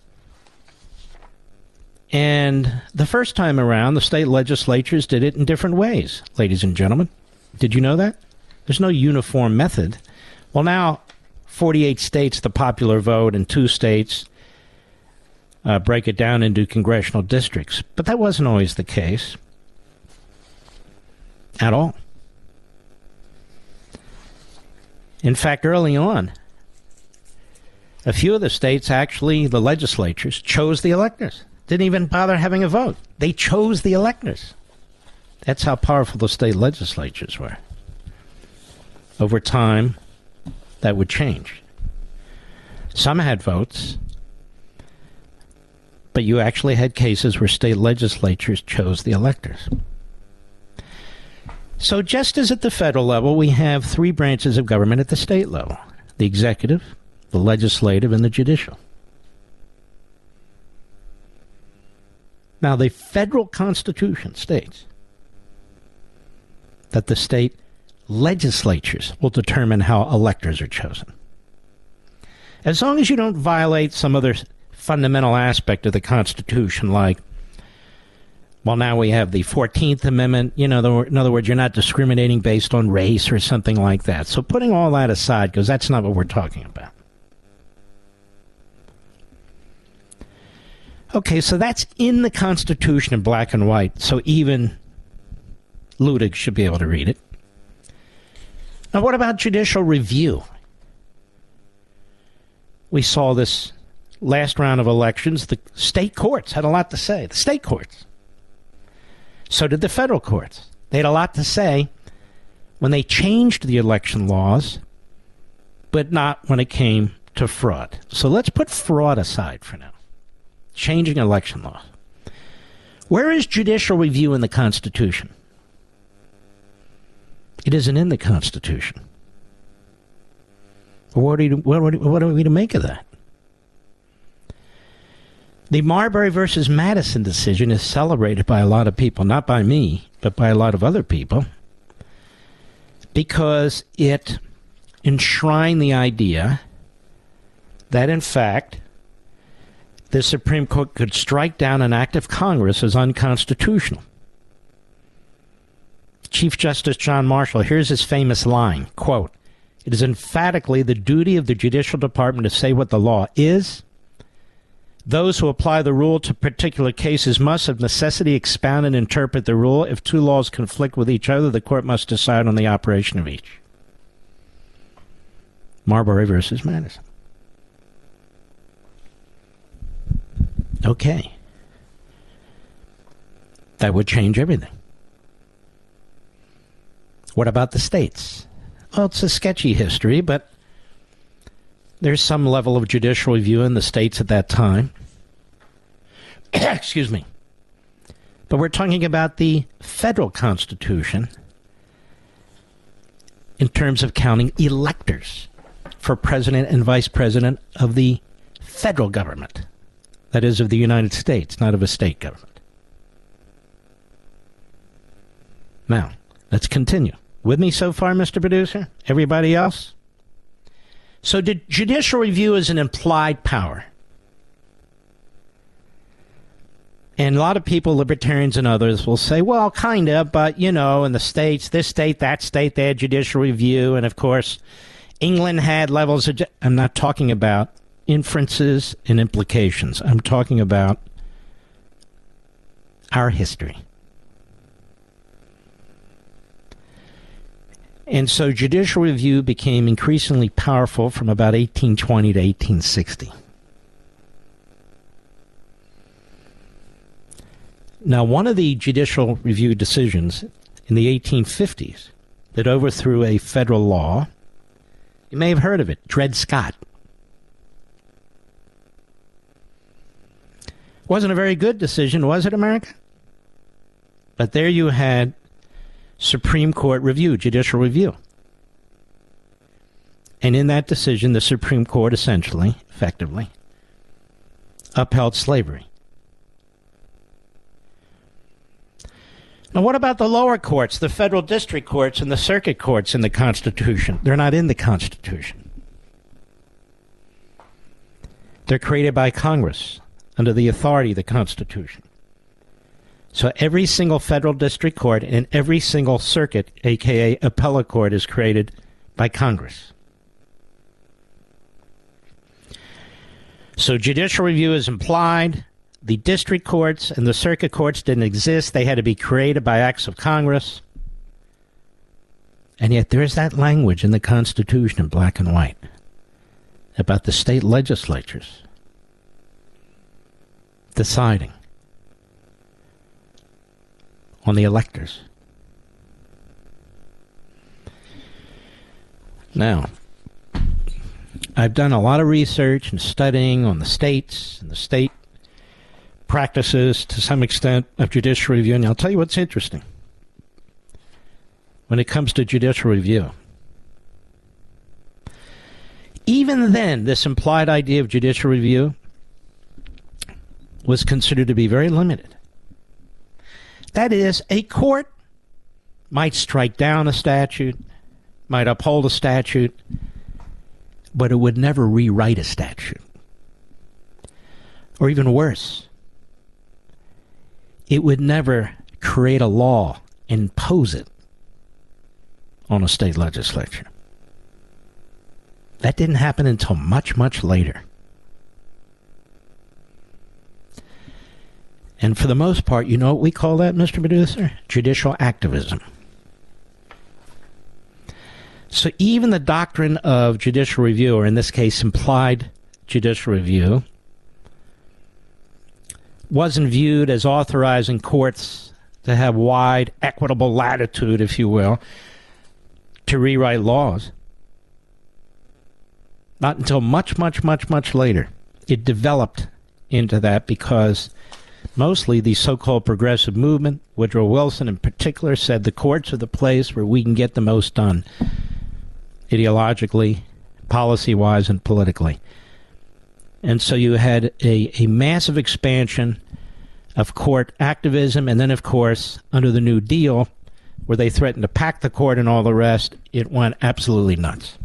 And the first time around, the state legislatures did it in different ways, ladies and gentlemen. Did you know that? There's no uniform method. Well, now, 48 states, the popular vote, and 2 states break it down into congressional districts. But that wasn't always the case. At all. In fact, early on, a few of the states, actually, the legislatures, chose the electors. Didn't even bother having a vote. They chose the electors. That's how powerful the state legislatures were. Over time, that would change. Some had votes, but you actually had cases where state legislatures chose the electors. So just as at the federal level, we have 3 branches of government at the state level: the executive, the legislative, and the judicial. Now, the federal Constitution states that the state legislatures will determine how electors are chosen. As long as you don't violate some other fundamental aspect of the Constitution, like, well, now we have the 14th Amendment, in other words, you're not discriminating based on race or something like that. So putting all that aside, because that's not what we're talking about. Okay, so that's in the Constitution in black and white, so even Ludig should be able to read it. Now, what about judicial review? We saw this last round of elections. The state courts had a lot to say. The state courts. So did the federal courts. They had a lot to say when they changed the election laws, but not when it came to fraud. So let's put fraud aside for now. Changing election laws. Where is judicial review in the Constitution? It isn't in the Constitution. What are we to make of that? The Marbury versus Madison decision is celebrated by a lot of people, not by me, but by a lot of other people, because it enshrined the idea that, in fact, the Supreme Court could strike down an act of Congress as unconstitutional. Chief Justice John Marshall, here's his famous line, quote, "It is emphatically the duty of the Judicial Department to say what the law is. Those who apply the rule to particular cases must of necessity expound and interpret the rule. If 2 laws conflict with each other, the court must decide on the operation of each." Marbury versus Madison. Okay. That would change everything. What about the states? Well, it's a sketchy history, but there's some level of judicial review in the states at that time. Excuse me. But we're talking about the federal Constitution in terms of counting electors for president and vice president of the federal government. That is, of the United States, not of a state government. Now, let's continue. With me so far, Mr. Producer? Everybody else? So judicial review is an implied power. And a lot of people, libertarians and others, will say, well, kind of, but, in the states, this state, that state, they had judicial review. And, of course, England had levels of... I'm not talking about inferences and implications. I'm talking about our history. And so judicial review became increasingly powerful from about 1820 to 1860. Now, one of the judicial review decisions in the 1850s that overthrew a federal law You may have heard of it, Dred Scott. Wasn't a very good decision, was it, America? But there you had Supreme Court review, judicial review. And in that decision, the Supreme Court essentially, effectively, upheld slavery. Now, what about the lower courts, the federal district courts and the circuit courts in the Constitution? They're not in the Constitution. They're created by Congress under the authority of the Constitution. So every single federal district court and every single circuit, a.k.a. appellate court, is created by Congress. So judicial review is implied. The district courts and the circuit courts didn't exist. They had to be created by acts of Congress. And yet there's that language in the Constitution in black and white about the state legislatures deciding on the electors. Now, I've done a lot of research and studying on the states and the state practices, to some extent, of judicial review. And I'll tell you what's interesting. When it comes to judicial review, even then, this implied idea of judicial review was considered to be very limited. That is, a court might strike down a statute, might uphold a statute, but it would never rewrite a statute. Or even worse, it would never create a law and impose it on a state legislature. That didn't happen until much, much later. And for the most part, you know what we call that, Mr. Producer? Judicial activism. So even the doctrine of judicial review, or in this case, implied judicial review, wasn't viewed as authorizing courts to have wide, equitable latitude, if you will, to rewrite laws. Not until much, much, much, much later. It developed into that because mostly the so-called progressive movement, Woodrow Wilson in particular, said the courts are the place where we can get the most done, ideologically, policy-wise, and politically. And so you had a massive expansion of court activism, and then, of course, under the New Deal, where they threatened to pack the court and all the rest, it went absolutely nuts.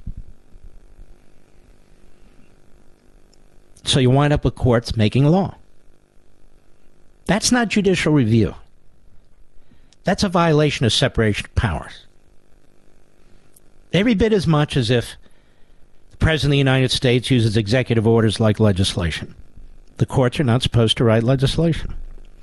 So you wind up with courts making law. That's not judicial review. That's a violation of separation of powers. Every bit as much as if the President of the United States uses executive orders like legislation. The courts are not supposed to write legislation.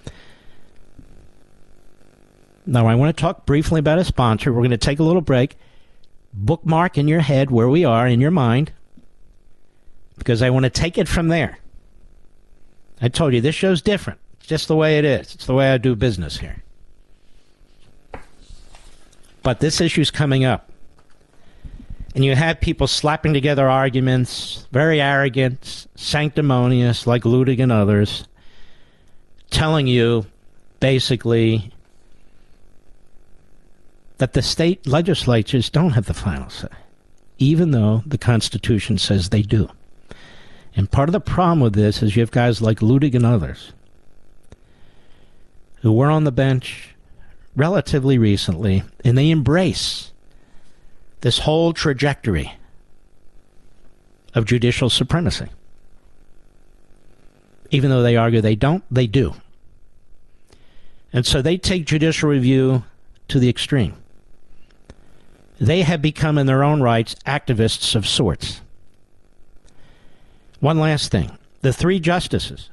Now, I want to talk briefly about a sponsor. We're going to take a little break. Bookmark in your head where we are, in your mind, because I want to take it from there. I told you, this show's different. It's just the way it is. It's the way I do business here. But this issue's coming up. And you have people slapping together arguments, very arrogant, sanctimonious, like Ludig and others, telling you, basically, that the state legislatures don't have the final say, even though the Constitution says they do. And part of the problem with this is you have guys like Ludig and others who were on the bench relatively recently, and they embrace this whole trajectory of judicial supremacy. Even though they argue they don't, they do. And so they take judicial review to the extreme. They have become, in their own rights, activists of sorts. One last thing. The three justices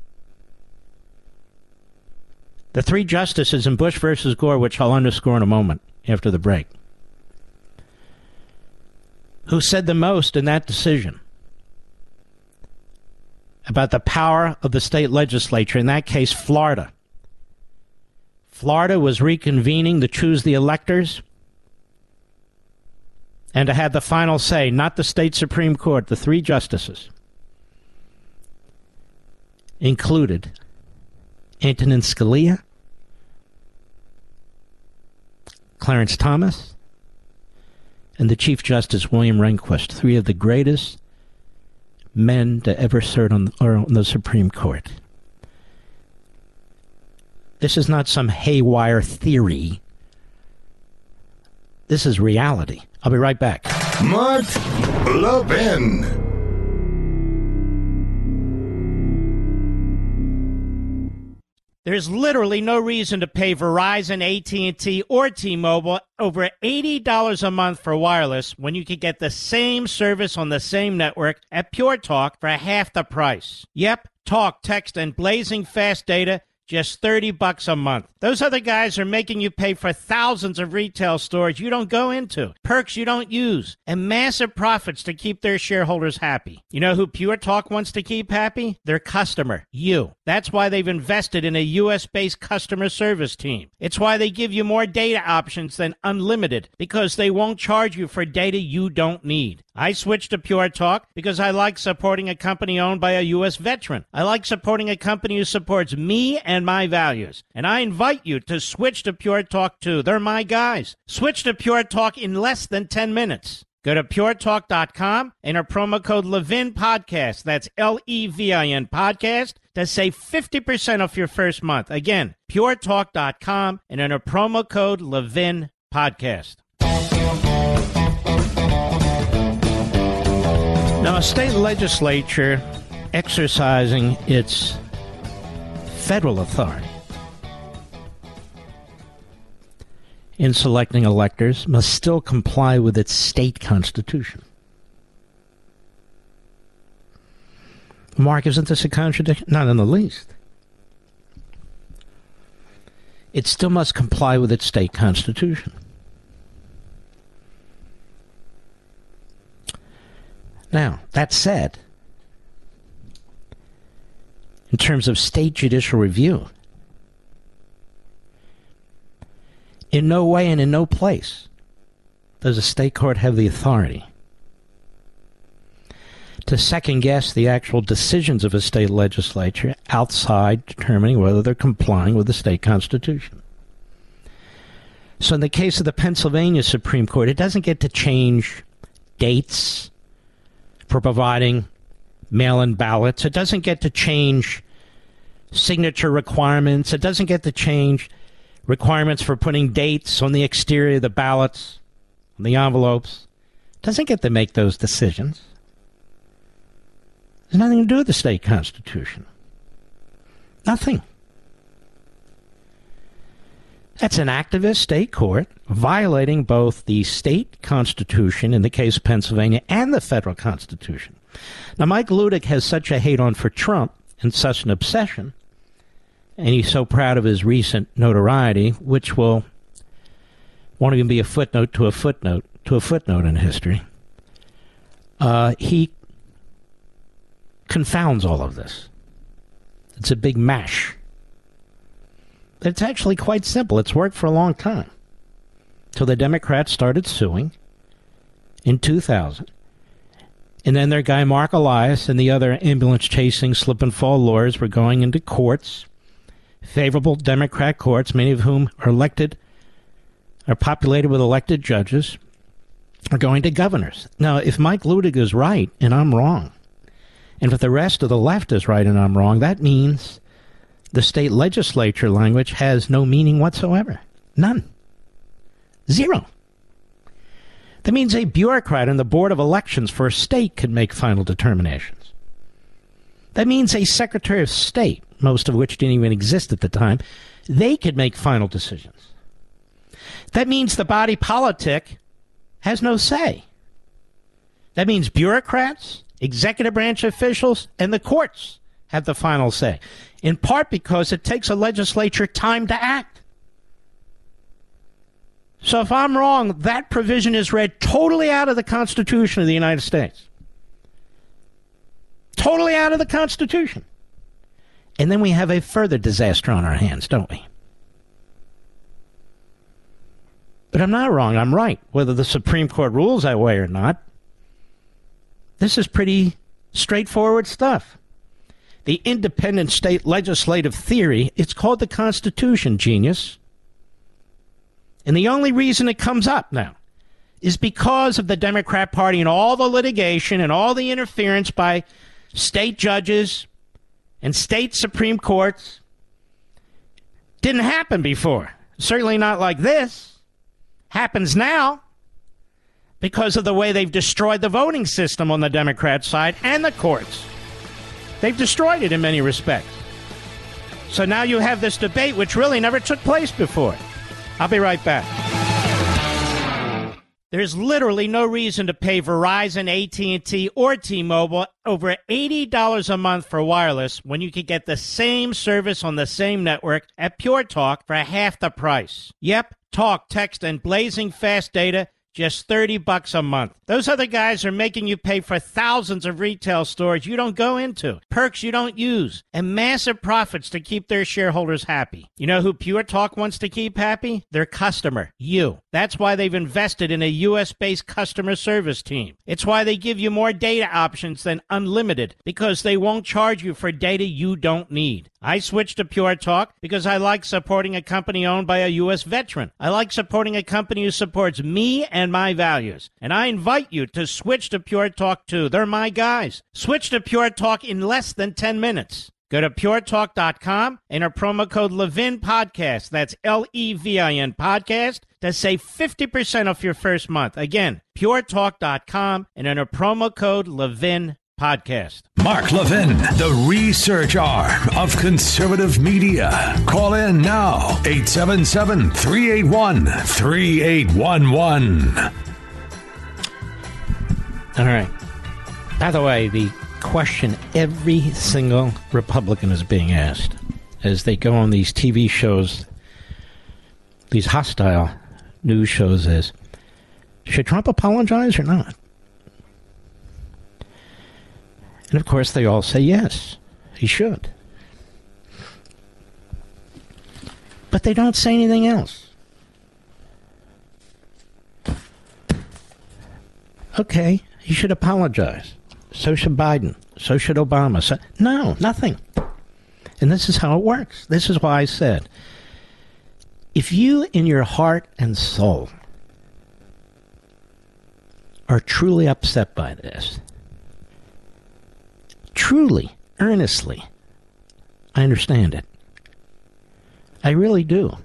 in Bush versus Gore, which I'll underscore in a moment after the break, who said the most in that decision about the power of the state legislature, in that case, Florida. Florida was reconvening to choose the electors and to have the final say, not the state Supreme Court, the three justices, included Antonin Scalia, Clarence Thomas, and the Chief Justice William Rehnquist, three of the greatest men to ever serve on the Supreme Court. This is not some haywire theory. This is reality. I'll be right back. Mark Levin. There's literally no reason to pay Verizon, AT&T, or T-Mobile over $80 a month for wireless when you can get the same service on the same network at Pure Talk for half the price. Yep, talk, text, and blazing fast data, just $30 a month. Those other guys are making you pay for thousands of retail stores you don't go into, perks you don't use, and massive profits to keep their shareholders happy. You know who Pure Talk wants to keep happy? Their customer, you. That's why they've invested in a U.S.-based customer service team. It's why they give you more data options than unlimited, because they won't charge you for data you don't need. I switched to Pure Talk because I like supporting a company owned by a U.S. veteran. I like supporting a company who supports me and my values. And I invite you to switch to Pure Talk too. They're my guys. Switch to Pure Talk in less than 10 minutes. Go to puretalk.com and enter promo code Levin Podcast. That's Levin Podcast to save 50% off your first month. Again, puretalk.com and enter promo code Levin Podcast. Now, a state legislature exercising its federal authority in selecting electors must still comply with its state constitution. Mark, isn't this a contradiction? Not in the least. It still must comply with its state constitution. Now, that said, in terms of state judicial review, in no way and in no place does a state court have the authority to second-guess the actual decisions of a state legislature outside determining whether they're complying with the state constitution. So in the case of the Pennsylvania Supreme Court, it doesn't get to change dates for providing mail-in ballots. It doesn't get to change signature requirements. It doesn't get to change requirements for putting dates on the exterior of the ballots, on the envelopes. It doesn't get to make those decisions. There's nothing to do with the state constitution. Nothing. That's an activist state court violating both the state constitution, in the case of Pennsylvania, and the federal constitution. Now, Mike Ludick has such a hate-on for Trump and such an obsession, and he's so proud of his recent notoriety, which won't even be a footnote to a footnote to a footnote in history. He confounds all of this. It's a big mash. But it's actually quite simple. It's worked for a long time. Till the Democrats started suing in 2000. And then their guy Mark Elias and the other ambulance-chasing slip-and-fall lawyers were going into courts, favorable Democrat courts, many of whom are populated with elected judges, are going to governors. Now, if Mike Ludick is right and I'm wrong, and if the rest of the left is right and I'm wrong, that means the state legislature language has no meaning whatsoever. None. Zero. That means a bureaucrat in the Board of Elections for a state could make final determinations. That means a Secretary of State, most of which didn't even exist at the time, they could make final decisions. That means the body politic has no say. That means bureaucrats, executive branch officials, and the courts have the final say, in part because it takes a legislature time to act. So if I'm wrong, that provision is read totally out of the Constitution of the United States. Totally out of the Constitution. And then we have a further disaster on our hands, don't we? But I'm not wrong. I'm right. Whether the Supreme Court rules that way or not, this is pretty straightforward stuff. The independent state legislative theory, it's called the Constitution, genius. And the only reason it comes up now is because of the Democrat Party and all the litigation and all the interference by state judges and state Supreme Courts. Didn't happen before. Certainly not like this. Happens now because of the way they've destroyed the voting system on the Democrat side and the courts. They've destroyed it in many respects. So now you have this debate which really never took place before. I'll be right back. There's literally no reason to pay Verizon, AT&T, or T-Mobile over $80 a month for wireless when you could get the same service on the same network at Pure Talk for half the price. Yep, talk, text, and blazing fast data, just $30 a month. Those other guys are making you pay for thousands of retail stores you don't go into, perks you don't use, and massive profits to keep their shareholders happy. You know who Pure Talk wants to keep happy? Their customer, you. That's why they've invested in a U.S.-based customer service team. It's why they give you more data options than unlimited, because they won't charge you for data you don't need. I switched to Pure Talk because I like supporting a company owned by a U.S. veteran. I like supporting a company who supports me and my values. And I invite you to switch to Pure Talk too. They're my guys. Switch to Pure Talk in less than 10 minutes. Go to puretalk.com and enter promo code Levin Podcast. That's Levin Podcast to save 50% off your first month. Again, puretalk.com and enter promo code Levin Podcast. Mark Levin, the research arm of conservative media. Call in now, 877-381-3811. All right. By the way, the question every single Republican is being asked as they go on these TV shows, these hostile news shows, is, should Trump apologize or not? And of course, they all say yes, he should. But they don't say anything else. Okay, he should apologize. So should Biden. So should Obama. No, nothing. And this is how it works. This is why I said, if you in your heart and soul are truly upset by this, truly, earnestly, I understand it. I really do.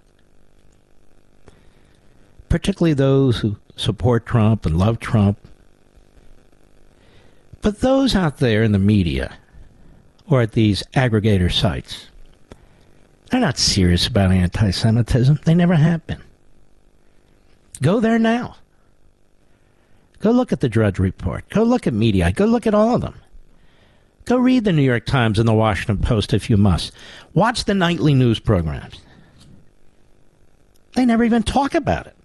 Particularly those who support Trump and love Trump. But those out there in the media or at these aggregator sites, they're not serious about anti-Semitism. They never have been. Go there now. Go look at the Drudge Report. Go look at Media. Go look at all of them. Go read the New York Times and the Washington Post if you must. Watch the nightly news programs. They never even talk about it.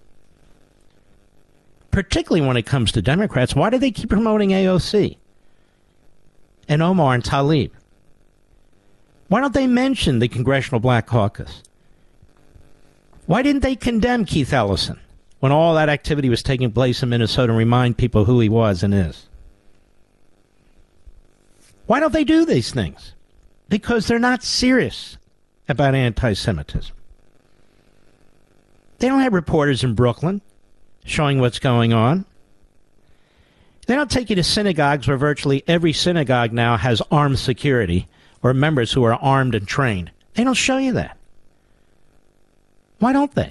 Particularly when it comes to Democrats. Why do they keep promoting AOC and Omar and Tlaib? Why don't they mention the Congressional Black Caucus? Why didn't they condemn Keith Ellison when all that activity was taking place in Minnesota and remind people who he was and is? Why don't they do these things? Because they're not serious about anti-Semitism. They don't have reporters in Brooklyn showing what's going on. They don't take you to synagogues where virtually every synagogue now has armed security or members who are armed and trained. They don't show you that. Why don't they?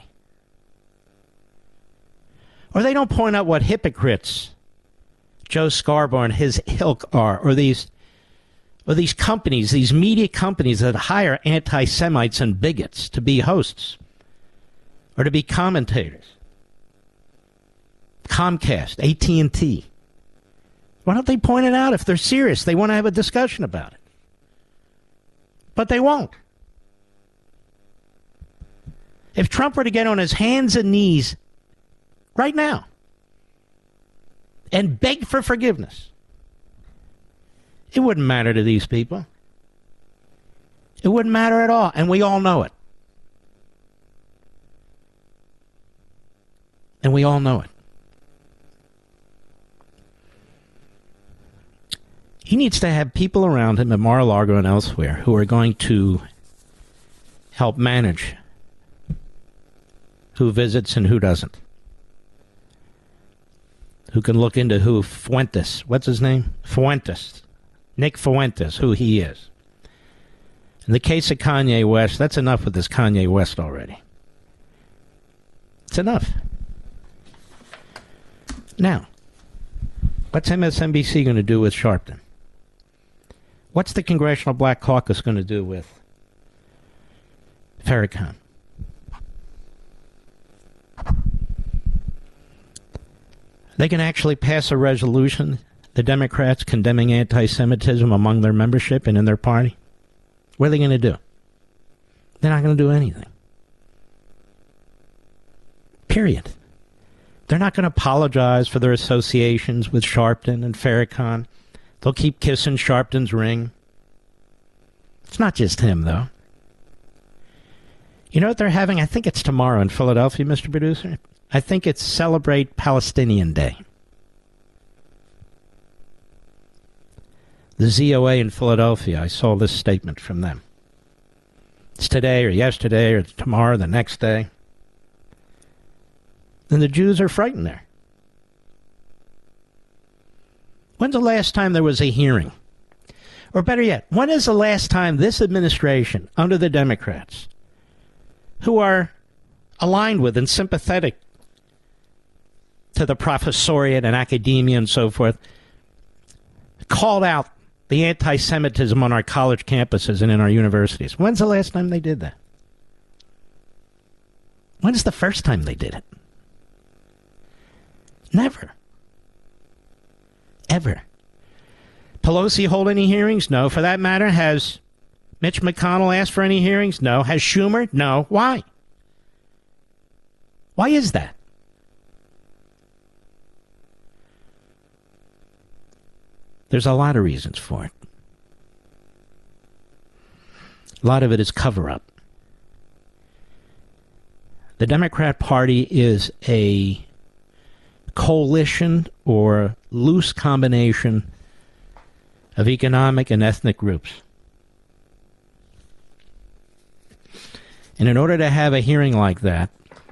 Or they don't point out what hypocrites Joe Scarborough and his ilk are, or these companies, these media companies that hire anti-Semites and bigots to be hosts or to be commentators. Comcast, AT&T. Why don't they point it out if they're serious? They want to have a discussion about it. But they won't. If Trump were to get on his hands and knees right now and beg for forgiveness, it wouldn't matter to these people. It wouldn't matter at all, and we all know it. And we all know it. He needs to have people around him at Mar-a-Lago and elsewhere who are going to help manage who visits and who doesn't. Who can look into who Fuentes, what's his name? Fuentes. Nick Fuentes, who he is. In the case of Kanye West, that's enough with this Kanye West already. It's enough. Now, what's MSNBC going to do with Sharpton? What's the Congressional Black Caucus going to do with Farrakhan? They can actually pass a resolution, the Democrats condemning anti-Semitism among their membership and in their party. What are they going to do? They're not going to do anything. Period. They're not going to apologize for their associations with Sharpton and Farrakhan. They'll keep kissing Sharpton's ring. It's not just him, though. You know what they're having? I think it's tomorrow in Philadelphia, Mr. Producer. I think it's Celebrate Palestinian Day. The ZOA in Philadelphia, I saw this statement from them. It's today or yesterday or tomorrow, the next day. And the Jews are frightened there. When's the last time there was a hearing? Or better yet, when is the last time this administration, under the Democrats, who are aligned with and sympathetic to the professoriate and academia and so forth, called out the anti-Semitism on our college campuses and in our universities? When's the last time they did that? When's the first time they did it? Never. Ever. Pelosi hold any hearings? No. For that matter, has Mitch McConnell asked for any hearings? No. Has Schumer? No. Why? Why is that? There's a lot of reasons for it. A lot of it is cover-up. The Democrat Party is a coalition or loose combination of economic and ethnic groups. And in order to have a hearing like that,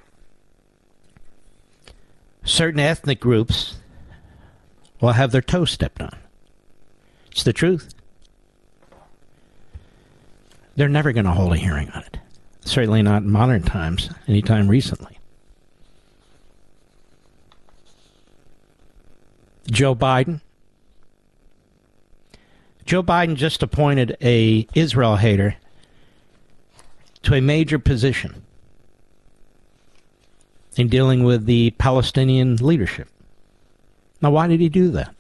certain ethnic groups will have their toes stepped on. It's the truth. They're never going to hold a hearing on it. Certainly not in modern times, anytime recently. Joe Biden just appointed a Israel hater to a major position in dealing with the Palestinian leadership. Now, why did he do that?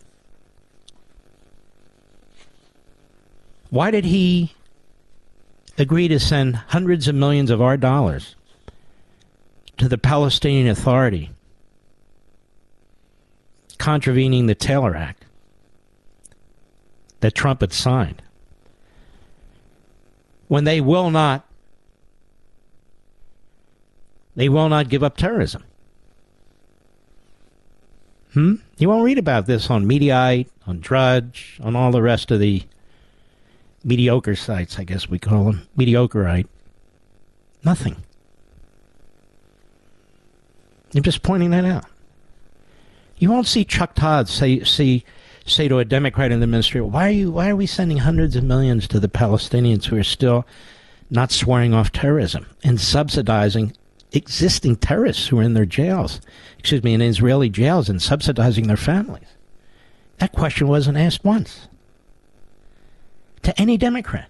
Why did he agree to send hundreds of millions of our dollars to the Palestinian Authority, contravening the Taylor Act that Trump had signed, when they will not give up terrorism? You won't read about this on Mediaite, on Drudge, on all the rest of the mediocre sites, I guess we call them. Mediocreite. Nothing. I'm just pointing that out. You won't see Chuck Todd say to a Democrat in the ministry, why are we sending hundreds of millions to the Palestinians who are still not swearing off terrorism and subsidizing existing terrorists who are in their jails, in Israeli jails, and subsidizing their families? That question wasn't asked once to any Democrat.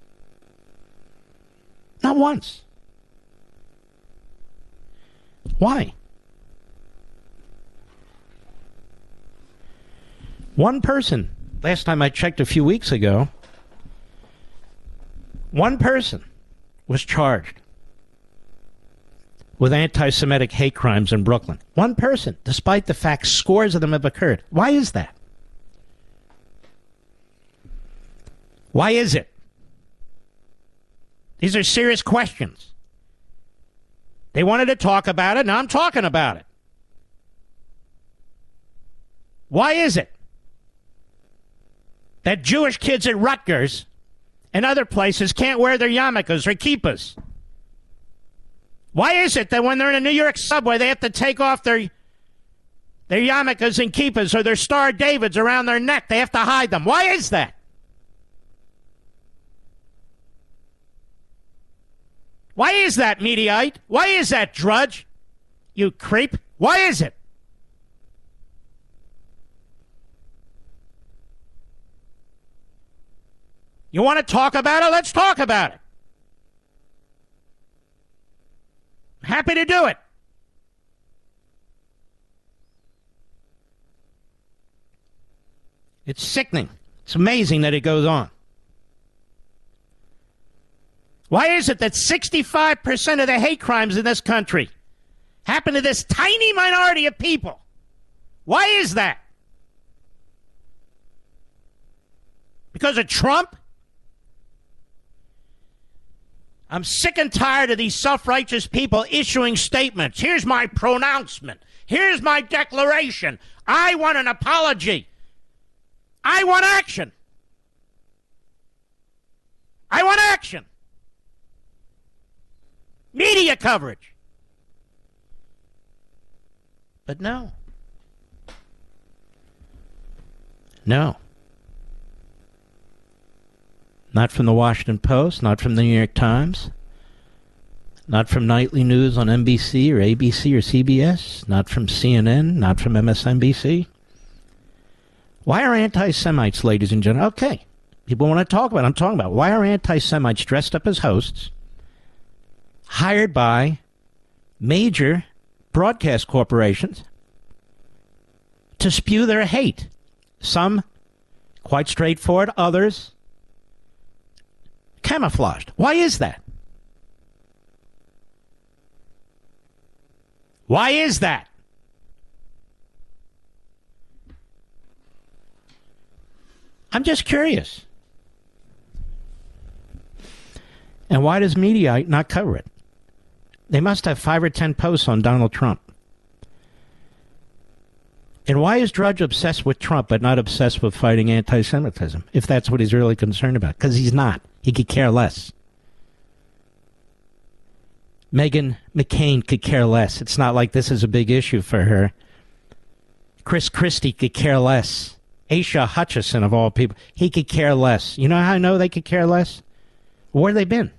Not once. Why? One person, last time I checked a few weeks ago, one person was charged with anti-Semitic hate crimes in Brooklyn. One person, despite the fact scores of them have occurred. Why is that? Why is it? These are serious questions. They wanted to talk about it. Now I'm talking about it. Why is it that Jewish kids at Rutgers and other places can't wear their yarmulkes or kippahs? Why is it that when they're in a New York subway, they have to take off their yarmulkes and kippahs or their Star of Davids around their neck? They have to hide them. Why is that? Why is that, Mediaite? Why is that, Drudge? You creep. Why is it? You want to talk about it? Let's talk about it. Happy to do it. It's sickening. It's amazing that it goes on. Why is it that 65% of the hate crimes in this country happen to this tiny minority of people? Why is that? Because of Trump? I'm sick and tired of these self-righteous people issuing statements. Here's my pronouncement. Here's my declaration. I want an apology. I want action. I want action. Media coverage. But no. No. Not from the Washington Post, not from the New York Times, not from nightly news on NBC or ABC or CBS, not from CNN, not from MSNBC. Why are anti-Semites, ladies and gentlemen? Okay, people want to talk about it. I'm talking about why are anti-Semites dressed up as hosts, hired by major broadcast corporations to spew their hate? Some quite straightforward, others camouflaged. Why is that? Why is that? I'm just curious. And why does Mediaite not cover it? They must have 5 or 10 posts on Donald Trump. And why is Drudge obsessed with Trump but not obsessed with fighting anti-Semitism, if that's what he's really concerned about? Because he's not. He could care less. Meghan McCain could care less. It's not like this is a big issue for her. Chris Christie could care less. Asa Hutchinson, of all people, he could care less. You know how I know they could care less? Where have they been?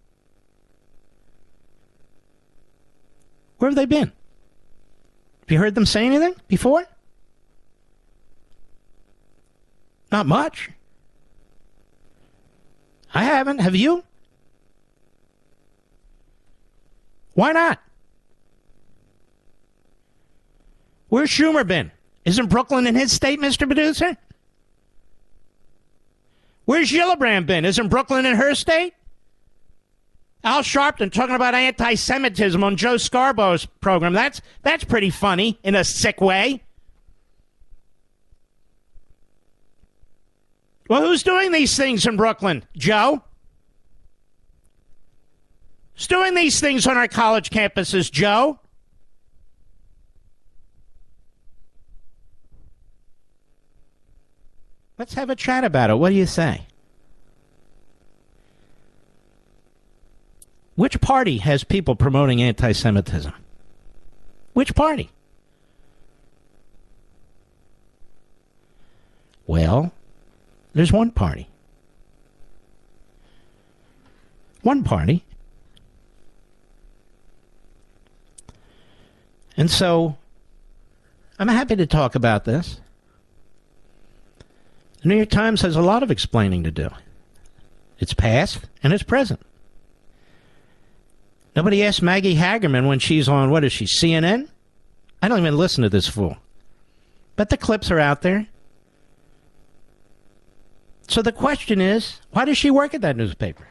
Where have they been? Have you heard them say anything before? Not much. I haven't. Have you? Why not? Where's Schumer been? Isn't Brooklyn in his state, Mr. Producer? Where's Gillibrand been? Isn't Brooklyn in her state? Al Sharpton talking about anti-Semitism on Joe Scarborough's program. That's pretty funny in a sick way. Well, who's doing these things in Brooklyn? Joe? Who's doing these things on our college campuses? Joe? Let's have a chat about it. What do you say? Which party has people promoting anti-Semitism? Which party? Well, there's one party. One party. And so, I'm happy to talk about this. The New York Times has a lot of explaining to do. It's past and it's present. Nobody asked Maggie Hagerman when she's on, what is she, CNN? I don't even listen to this fool. But the clips are out there. So the question is, why does she work at that newspaper?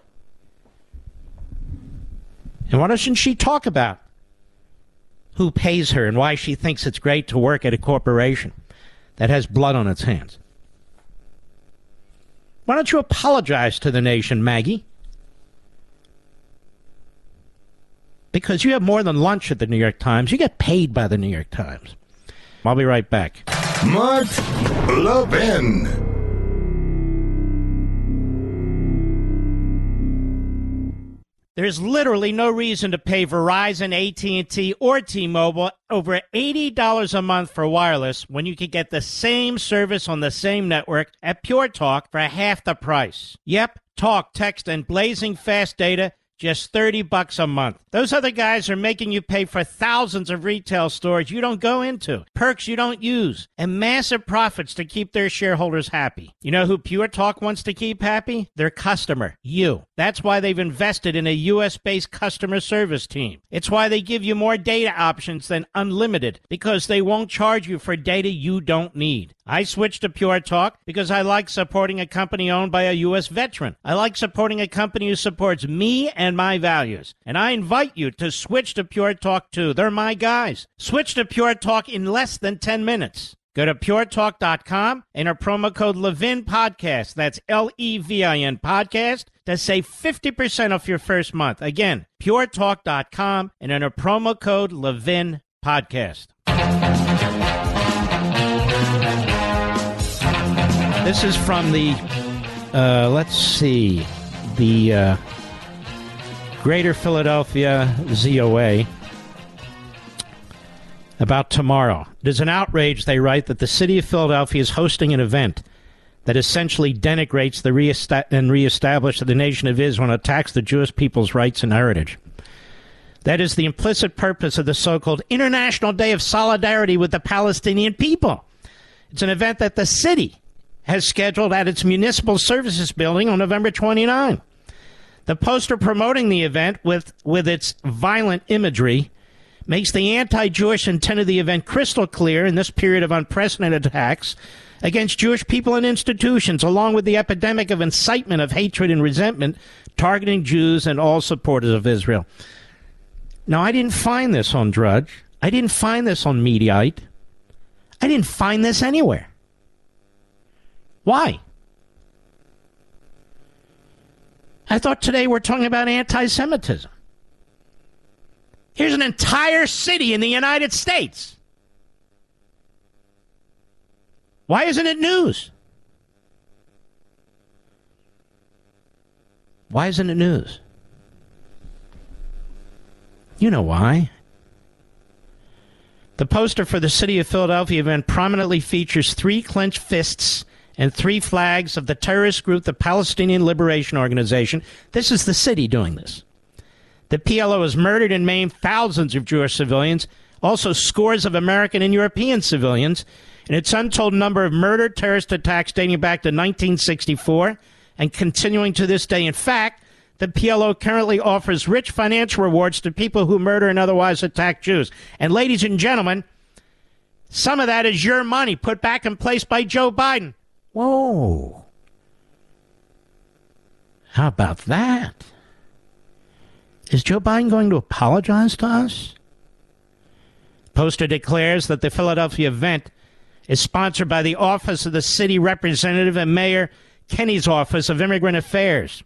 And why doesn't she talk about who pays her and why she thinks it's great to work at a corporation that has blood on its hands? Why don't you apologize to the nation, Maggie? Because you have more than lunch at the New York Times. You get paid by the New York Times. I'll be right back. Mark Levin. There's literally no reason to pay Verizon, AT&T, or T-Mobile over $80 a month for wireless when you can get the same service on the same network at Pure Talk for half the price. Yep, talk, text, and blazing fast data, just $30 a month. Those other guys are making you pay for thousands of retail stores you don't go into, perks you don't use, and massive profits to keep their shareholders happy. You know who Pure Talk wants to keep happy? Their customer, you. That's why they've invested in a U.S.-based customer service team. It's why they give you more data options than unlimited, because they won't charge you for data you don't need. I switched to Pure Talk because I like supporting a company owned by a U.S. veteran. I like supporting a company who supports me and my values. And I invite you to switch to Pure Talk too. They're my guys. Switch to Pure Talk in less than 10 minutes. Go to puretalk.com and enter promo code Levin Podcast. That's Levin Podcast to save 50% off your first month. Again, puretalk.com and enter promo code Levin Podcast. This is from the, the Greater Philadelphia ZOA about tomorrow. It is an outrage, they write, that the city of Philadelphia is hosting an event that essentially denigrates and reestablishes the nation of Israel and attacks the Jewish people's rights and heritage. That is the implicit purpose of the so-called International Day of Solidarity with the Palestinian people. It's an event that the city has scheduled at its Municipal Services Building on November 29. The poster promoting the event with its violent imagery makes the anti-Jewish intent of the event crystal clear in this period of unprecedented attacks against Jewish people and institutions, along with the epidemic of incitement of hatred and resentment targeting Jews and all supporters of Israel. Now, I didn't find this on Drudge. I didn't find this on Mediaite. I didn't find this anywhere. Why? I thought today we're talking about anti-Semitism. Here's an entire city in the United States. Why isn't it news? Why isn't it news? You know why. The poster for the City of Philadelphia event prominently features 3 clenched fists and 3 flags of the terrorist group, the Palestinian Liberation Organization. This is the city doing this. The PLO has murdered and maimed thousands of Jewish civilians, also scores of American and European civilians, and its untold number of murdered terrorist attacks dating back to 1964 and continuing to this day. In fact, the PLO currently offers rich financial rewards to people who murder and otherwise attack Jews. And ladies and gentlemen, some of that is your money put back in place by Joe Biden. Whoa. How about that? Is Joe Biden going to apologize to us? Poster declares that the Philadelphia event is sponsored by the Office of the City Representative and Mayor Kenny's Office of Immigrant Affairs.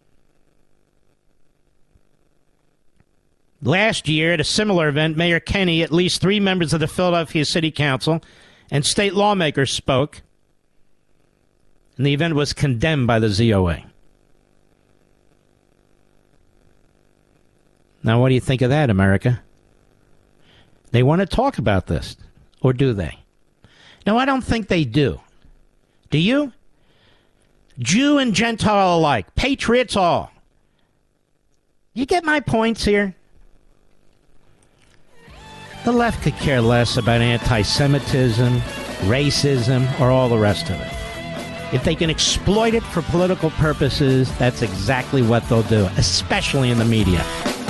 Last year, at a similar event, Mayor Kenny, at least 3 members of the Philadelphia City Council, and state lawmakers spoke, and the event was condemned by the ZOA. Now, what do you think of that, America? They want to talk about this, or do they? No, I don't think they do. Do you? Jew and Gentile alike, patriots all. You get my points here? The left could care less about anti-Semitism, racism, or all the rest of it. If they can exploit it for political purposes, that's exactly what they'll do, especially in the media.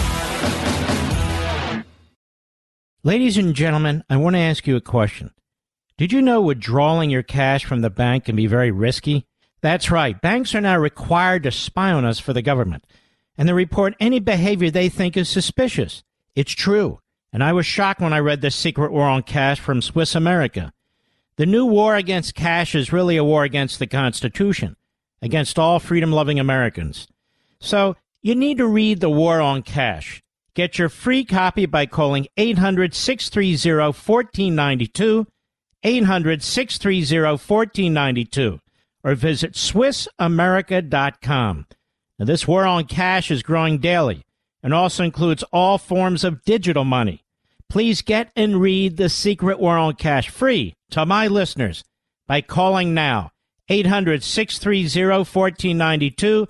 Ladies and gentlemen, I want to ask you a question. Did you know withdrawing your cash from the bank can be very risky? That's right. Banks are now required to spy on us for the government, and they report any behavior they think is suspicious. It's true. And I was shocked when I read The Secret War on Cash from Swiss America. The new war against cash is really a war against the Constitution, against all freedom-loving Americans. So you need to read The War on Cash. Get your free copy by calling 800-630-1492, 800-630-1492 or visit SwissAmerica.com. Now, this war on cash is growing daily and also includes all forms of digital money. Please get and read The Secret War on Cash free to my listeners by calling now. 800-630-1492,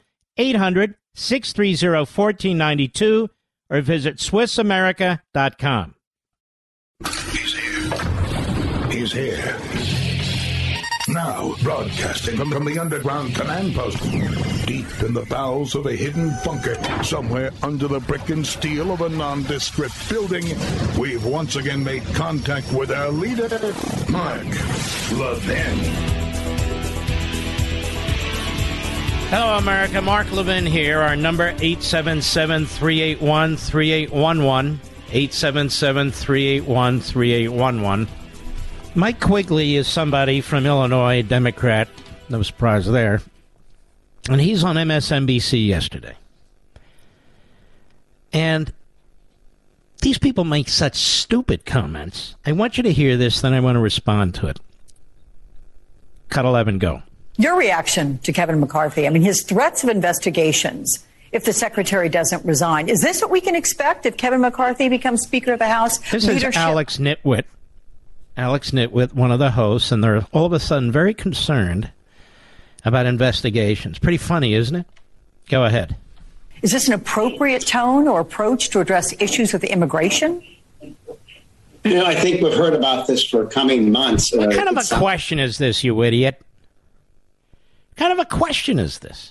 800-630-1492, or visit SwissAmerica.com. He's here. He's here. Now, broadcasting from the underground command post, deep in the bowels of a hidden bunker, somewhere under the brick and steel of a nondescript building, we've once again made contact with our leader, Mark Levin. Hello, America. Mark Levin here. Our number, 877-381-3811, 877-381-3811. Mike Quigley is somebody from Illinois, Democrat. No surprise there. And he's on MSNBC yesterday. And these people make such stupid comments. I want you to hear this, then I want to respond to it. Cut 11, go. Your reaction to Kevin McCarthy, I mean, his threats of investigations if the secretary doesn't resign. Is this what we can expect if Kevin McCarthy becomes Speaker of the House? This is Alex Nitwit. Alex Nitwit, one of the hosts, and they're all of a sudden very concerned about investigations. Pretty funny, isn't it? Go ahead. Is this an appropriate tone or approach to address issues with immigration? You know, I think we've heard about this for coming months. What kind of a question is this, you idiot? What kind of a question is this?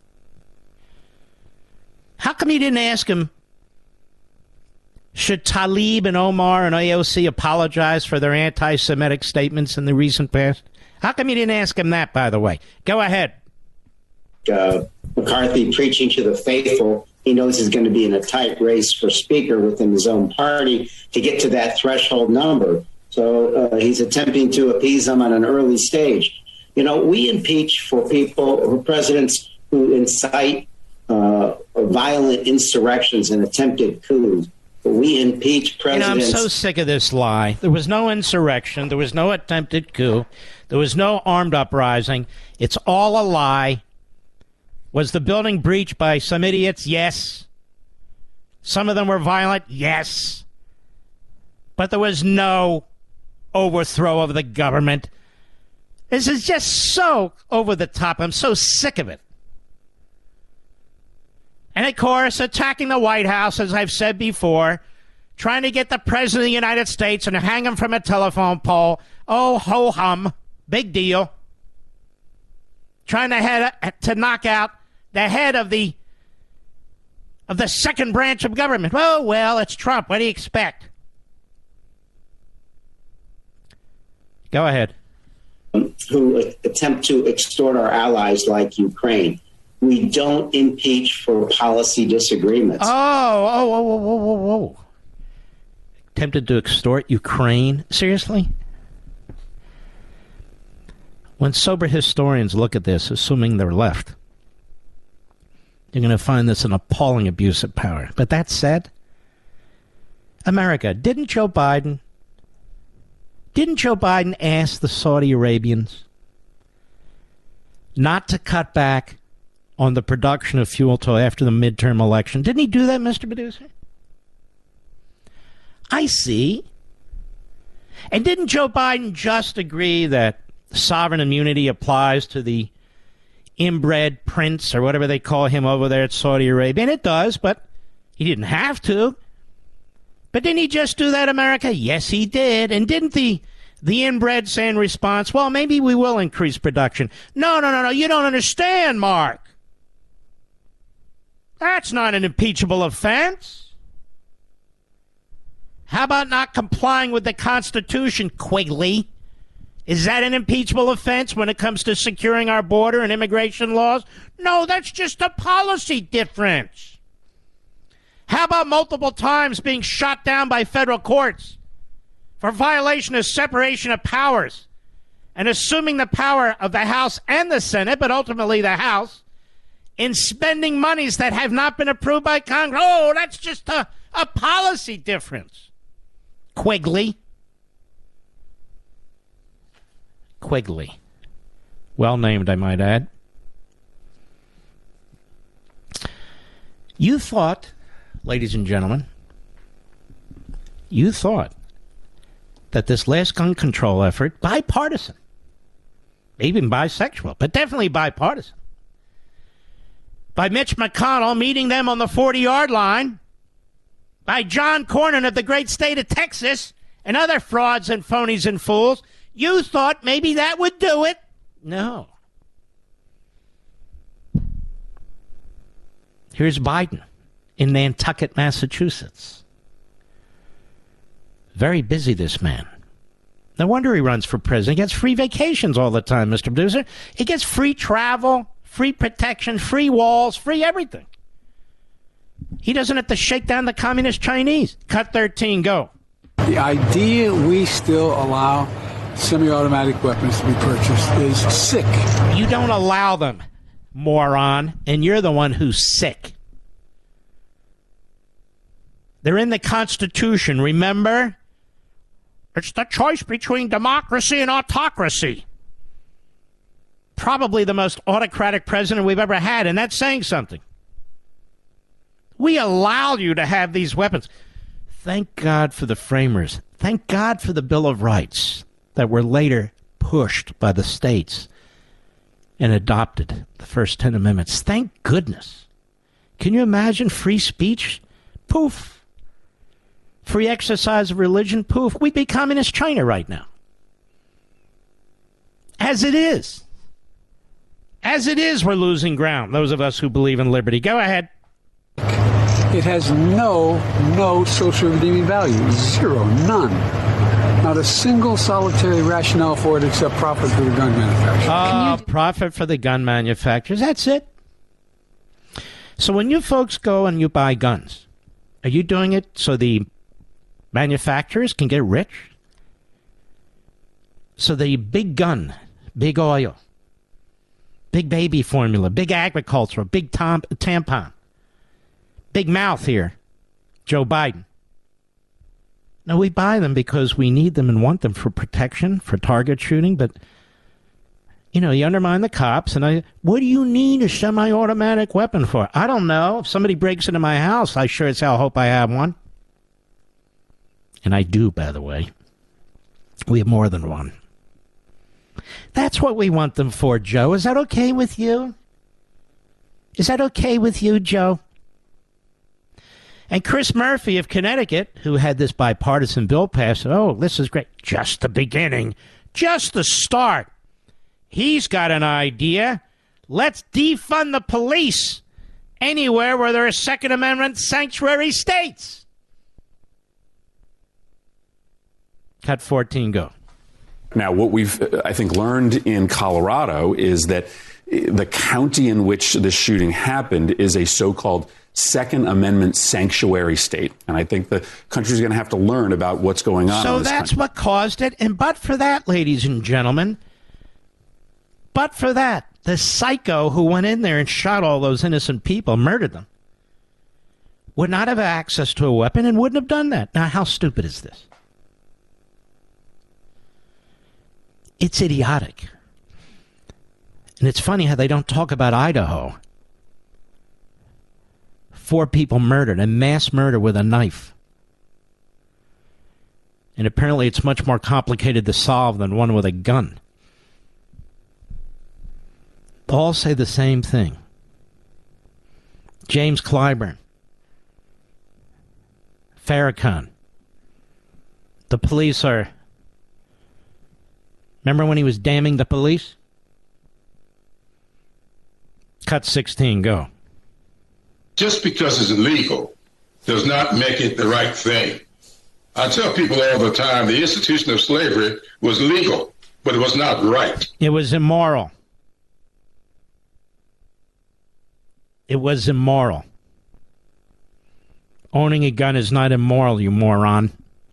How come you didn't ask him, should Tlaib and Omar and AOC apologize for their anti-Semitic statements in the recent past? How come you didn't ask him that, by the way? Go ahead. McCarthy preaching to the faithful. He knows he's going to be in a tight race for Speaker within his own party to get to that threshold number. So he's attempting to appease them on an early stage. You know, we impeach for presidents who incite violent insurrections and attempted coups. We impeach presidents. I'm so sick of this lie. There was no insurrection. There was no attempted coup. There was no armed uprising. It's all a lie. Was the building breached by some idiots? Yes. Some of them were violent? Yes. But there was no overthrow of the government. This is just so over the top. I'm so sick of it. And, of course, attacking the White House, as I've said before, trying to get the President of the United States and hang him from a telephone pole. Oh, ho-hum. Big deal. Trying to knock out the head of the second branch of government. Oh, well, it's Trump. What do you expect? Go ahead. Who attempt to extort our allies like Ukraine. We don't impeach for policy disagreements. Whoa. Attempted to extort Ukraine? Seriously? When sober historians look at this, assuming they're left, you're going to find this an appalling abuse of power. But that said, America, didn't Joe Biden ask the Saudi Arabians not to cut back on the production of fuel till after the midterm election? Didn't he do that, Mr. Medusa? I see. And didn't Joe Biden just agree that sovereign immunity applies to the inbred prince or whatever they call him over there at Saudi Arabia? And it does, but he didn't have to. But didn't he just do that, America? Yes, he did. And didn't the inbred say in response, well, maybe we will increase production? No. You don't understand, Mark. That's not an impeachable offense. How about not complying with the Constitution, Quigley? Is that an impeachable offense when it comes to securing our border and immigration laws? No, that's just a policy difference. How about multiple times being shot down by federal courts for violation of separation of powers and assuming the power of the House and the Senate, but ultimately the House, in spending monies that have not been approved by Congress? Oh, that's just a policy difference, Quigley. Quigley. Well named, I might add. You thought, ladies and gentlemen, you thought that this last gun control effort, bipartisan, even bisexual, but definitely bipartisan, by Mitch McConnell meeting them on the 40-yard line, by John Cornyn of the great state of Texas, and other frauds and phonies and fools, you thought maybe that would do it? No. Here's Biden in Nantucket, Massachusetts. Very busy, this man. No wonder he runs for president. He gets free vacations all the time, Mr. Producer. He gets free travel, free protection, free walls, free everything. He doesn't have to shake down the communist Chinese. Cut 13, go. The idea we still allow semi-automatic weapons to be purchased is sick. You don't allow them, moron, and you're the one who's sick. They're in the Constitution, remember? It's the choice between democracy and autocracy. Probably the most autocratic president we've ever had, and that's saying something. We allow you to have these weapons. Thank God for the framers. Thank God for the Bill of Rights that were later pushed by the states and adopted, the first 10 amendments. Thank goodness. Can you imagine free speech? Poof. Free exercise of religion? Poof. We'd be communist China right now. As it is. As it is, we're losing ground, those of us who believe in liberty. Go ahead. It has no social redeeming value. Zero. None. Not a single solitary rationale for it except profit for the gun manufacturers. Profit for the gun manufacturers. That's it. So when you folks go and you buy guns, are you doing it so the manufacturers can get rich? So the big gun, big oil, big baby formula, big agricultural, big tampon, big mouth here, Joe Biden. No, we buy them because we need them and want them for protection, for target shooting. But, you know, you undermine the cops. And what do you need a semi-automatic weapon for? I don't know. If somebody breaks into my house, I sure as hell hope I have one. And I do, by the way. We have more than one. That's what we want them for, Joe. Is that okay with you? Is that okay with you, Joe? And Chris Murphy of Connecticut, who had this bipartisan bill passed, said, oh, this is great. Just the beginning. Just the start. He's got an idea. Let's defund the police anywhere where there are Second Amendment sanctuary states. Cut 14, go. Now, what we've, I think, learned in Colorado is that the county in which this shooting happened is a so-called Second Amendment sanctuary state. And I think the country's going to have to learn about what's going on. So that's what caused it. And but for that, ladies and gentlemen, but for that, the psycho who went in there and shot all those innocent people, murdered them, would not have access to a weapon and wouldn't have done that. Now, how stupid is this? It's idiotic. And it's funny how they don't talk about Idaho. 4 people murdered, a mass murder with a knife. And apparently it's much more complicated to solve than one with a gun. All say the same thing. James Clyburn, Farrakhan. The police are... Remember when he was damning the police? Cut 16, go. Just because it's illegal does not make it the right thing. I tell people all the time, the institution of slavery was legal, but it was not right. It was immoral. It was immoral. Owning a gun is not immoral, you moron.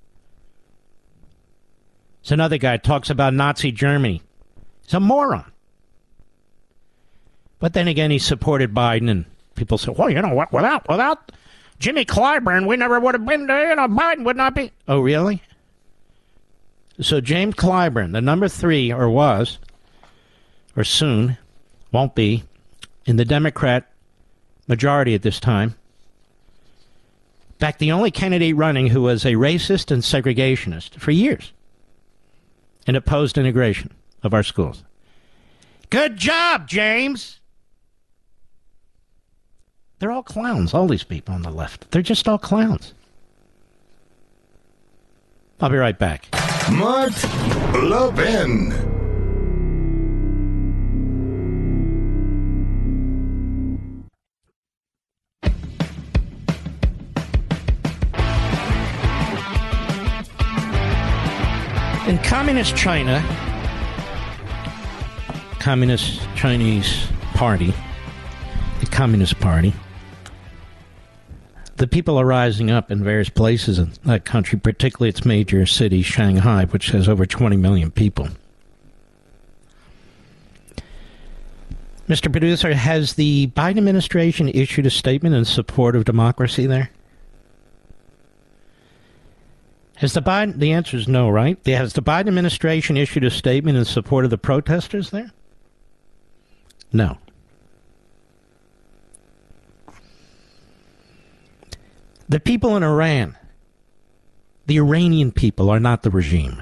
It's another guy talks about Nazi Germany. He's a moron. But then again, he supported Biden, and people say, well, you know what, without Jimmy Clyburn, we never would have been there, Biden would not be. Oh, really? So James Clyburn, the number 3, or was, or soon, won't be, in the Democrat majority at this time. In fact, the only candidate running who was a racist and segregationist for years and opposed integration of our schools. Good job, James! They're all clowns, all these people on the left. They're just all clowns. I'll be right back. Mark Levin. In Communist China, Communist Chinese Party, the Communist Party, the people are rising up in various places in that country, particularly its major city, Shanghai, which has over 20 million people. Mr. Producer, has the Biden administration issued a statement in support of democracy there? The answer is no, right? Has the Biden administration issued a statement in support of the protesters there? No. The people in Iran, the Iranian people, are not the regime.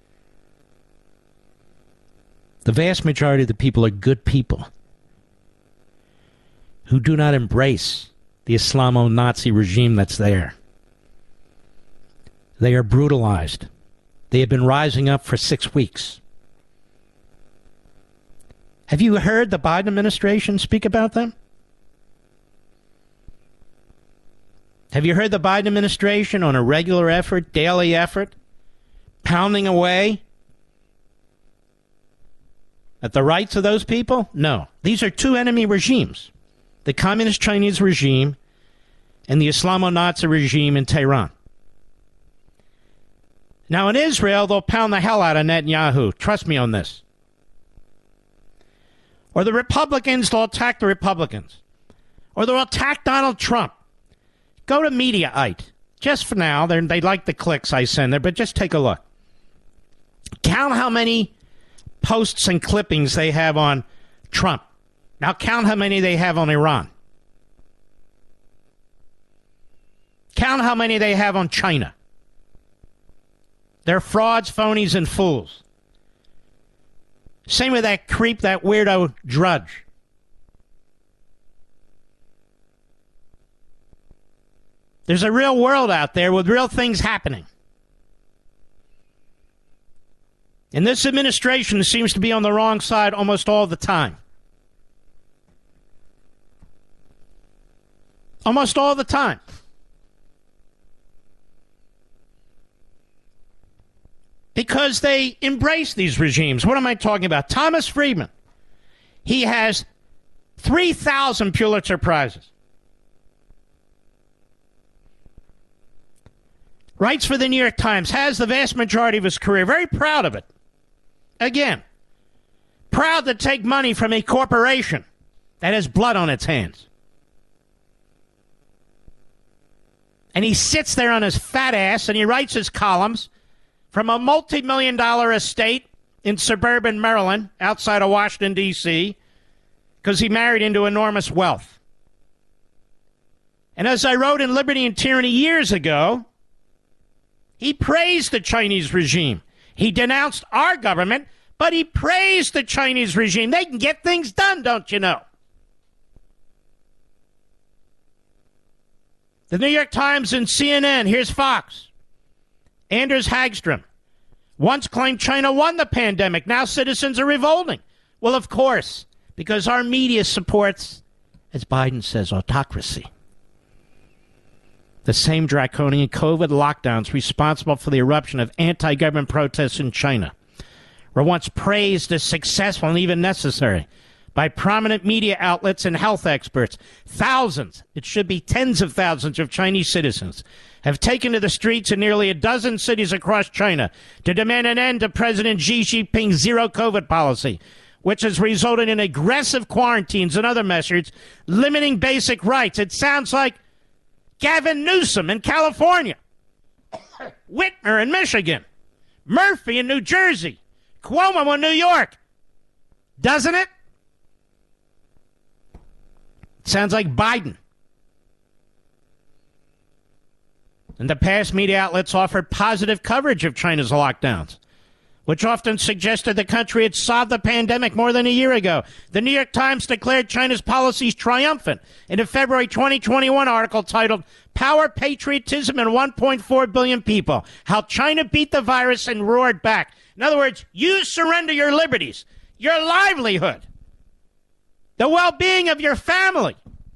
The vast majority of the people are good people who do not embrace the Islamo-Nazi regime that's there. They are brutalized. They have been rising up for 6 weeks. Have you heard the Biden administration speak about them? Have you heard the Biden administration on a regular effort, daily effort, pounding away at the rights of those people? No. These are two enemy regimes. The Communist Chinese regime and the Islamo-Nazi regime in Tehran. Now, in Israel, they'll pound the hell out of Netanyahu. Trust me on this. Or the Republicans, they'll attack the Republicans. Or they'll attack Donald Trump. Go to Mediaite. Just for now, they like the clicks I send there, but just take a look. Count how many posts and clippings they have on Trump. Now count how many they have on Iran. Count how many they have on China. They're frauds, phonies, and fools. Same with that creep, that weirdo Drudge. There's a real world out there with real things happening. And this administration seems to be on the wrong side almost all the time. Almost all the time. Because they embrace these regimes. What am I talking about? Thomas Friedman. He has 3,000 Pulitzer Prizes. Writes for the New York Times. Has the vast majority of his career. Very proud of it. Again, proud to take money from a corporation that has blood on its hands. And he sits there on his fat ass and he writes his columns from a multi-million-dollar estate in suburban Maryland, outside of Washington, D.C., because he married into enormous wealth. And as I wrote in Liberty and Tyranny years ago, he praised the Chinese regime. He denounced our government, but he praised the Chinese regime. They can get things done, don't you know? The New York Times and CNN, here's Fox. Anders Hagstrom once claimed China won the pandemic. Now citizens are revolting. Well, of course, because our media supports, as Biden says, autocracy. The same draconian COVID lockdowns responsible for the eruption of anti-government protests in China were once praised as successful and even necessary by prominent media outlets and health experts. Thousands, it should be tens of thousands of Chinese citizens have taken to the streets in nearly a dozen cities across China to demand an end to President Xi Jinping's zero-COVID policy, which has resulted in aggressive quarantines and other measures limiting basic rights. It sounds like Gavin Newsom in California, Whitmer in Michigan, Murphy in New Jersey. Cuomo in New York. Doesn't it? Sounds like Biden. In the past, media outlets offered positive coverage of China's lockdowns, which often suggested the country had solved the pandemic more than a year ago. The New York Times declared China's policies triumphant in a February 2021 article titled Power, Patriotism, and 1.4 Billion People, How China Beat the Virus and Roared Back. In other words, you surrender your liberties, your livelihood, the well-being of your family.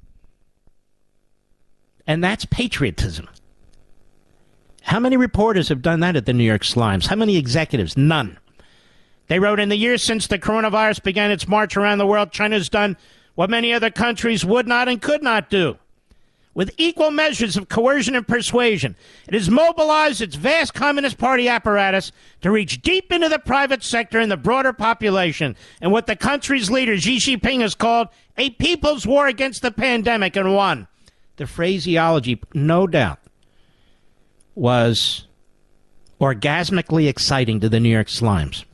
And that's patriotism. How many reporters have done that at the New York Slimes? How many executives? None. They wrote, in the years since the coronavirus began its march around the world, China's done what many other countries would not and could not do. With equal measures of coercion and persuasion, it has mobilized its vast Communist Party apparatus to reach deep into the private sector and the broader population in what the country's leader, Xi Jinping, has called a people's war against the pandemic and won. The phraseology, no doubt, was orgasmically exciting to the New York Slimes.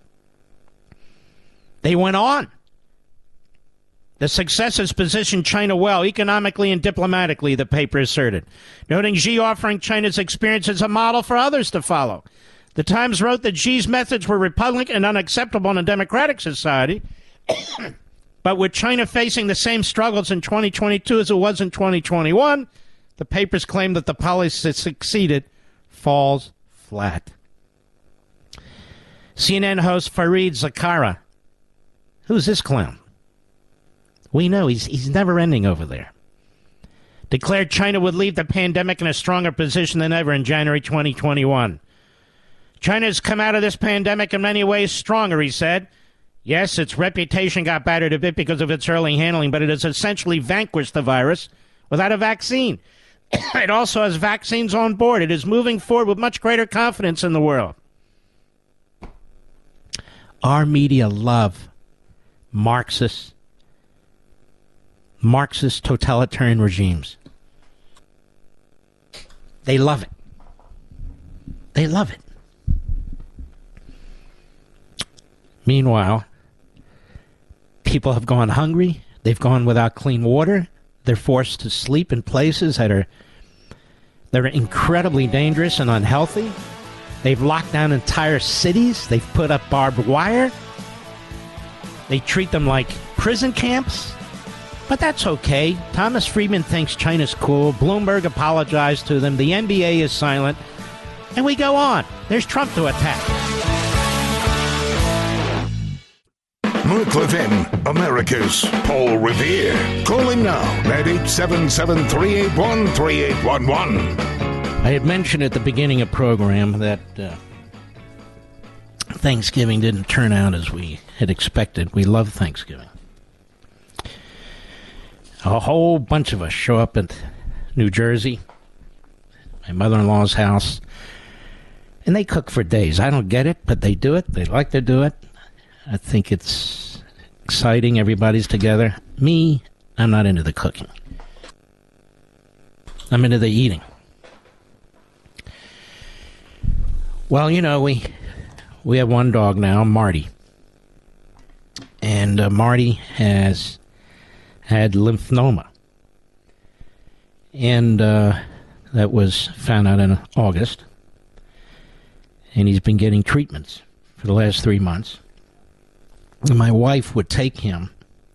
They went on. The success has positioned China well, economically and diplomatically, the paper asserted, noting Xi offering China's experience as a model for others to follow. The Times wrote that Xi's methods were repugnant and unacceptable in a democratic society, but with China facing the same struggles in 2022 as it was in 2021, the papers claim that the policy succeeded falls flat. CNN host Fareed Zakaria. Who's this clown? We know he's never ending over there. Declared China would leave the pandemic in a stronger position than ever in January 2021. China has come out of this pandemic in many ways stronger, he said. Yes, its reputation got battered a bit because of its early handling, but it has essentially vanquished the virus without a vaccine. It also has vaccines on board. It is moving forward with much greater confidence in the world. Our media love Marxist totalitarian regimes. They love it. They love it. Meanwhile, people have gone hungry. They've gone without clean water. They're forced to sleep in places that are incredibly dangerous and unhealthy. They've locked down entire cities. They've put up barbed wire. They treat them like prison camps. But that's okay. Thomas Friedman thinks China's cool. Bloomberg apologized to them. The NBA is silent. And we go on. There's Trump to attack. Mark Levin, America's Paul Revere. Call him now at 877-381-3811. I had mentioned at the beginning of the program that Thanksgiving didn't turn out as we had expected. We love Thanksgiving. A whole bunch of us show up at New Jersey, my mother-in-law's house, and they cook for days. I don't get it, but they do it. They like to do it. I think it's exciting. Everybody's together. Me, I'm not into the cooking. I'm into the eating. Well, you know, we have one dog now, Marty. And Marty has had lymphoma. And that was found out in August. And he's been getting treatments for the last 3 months. And my wife would take him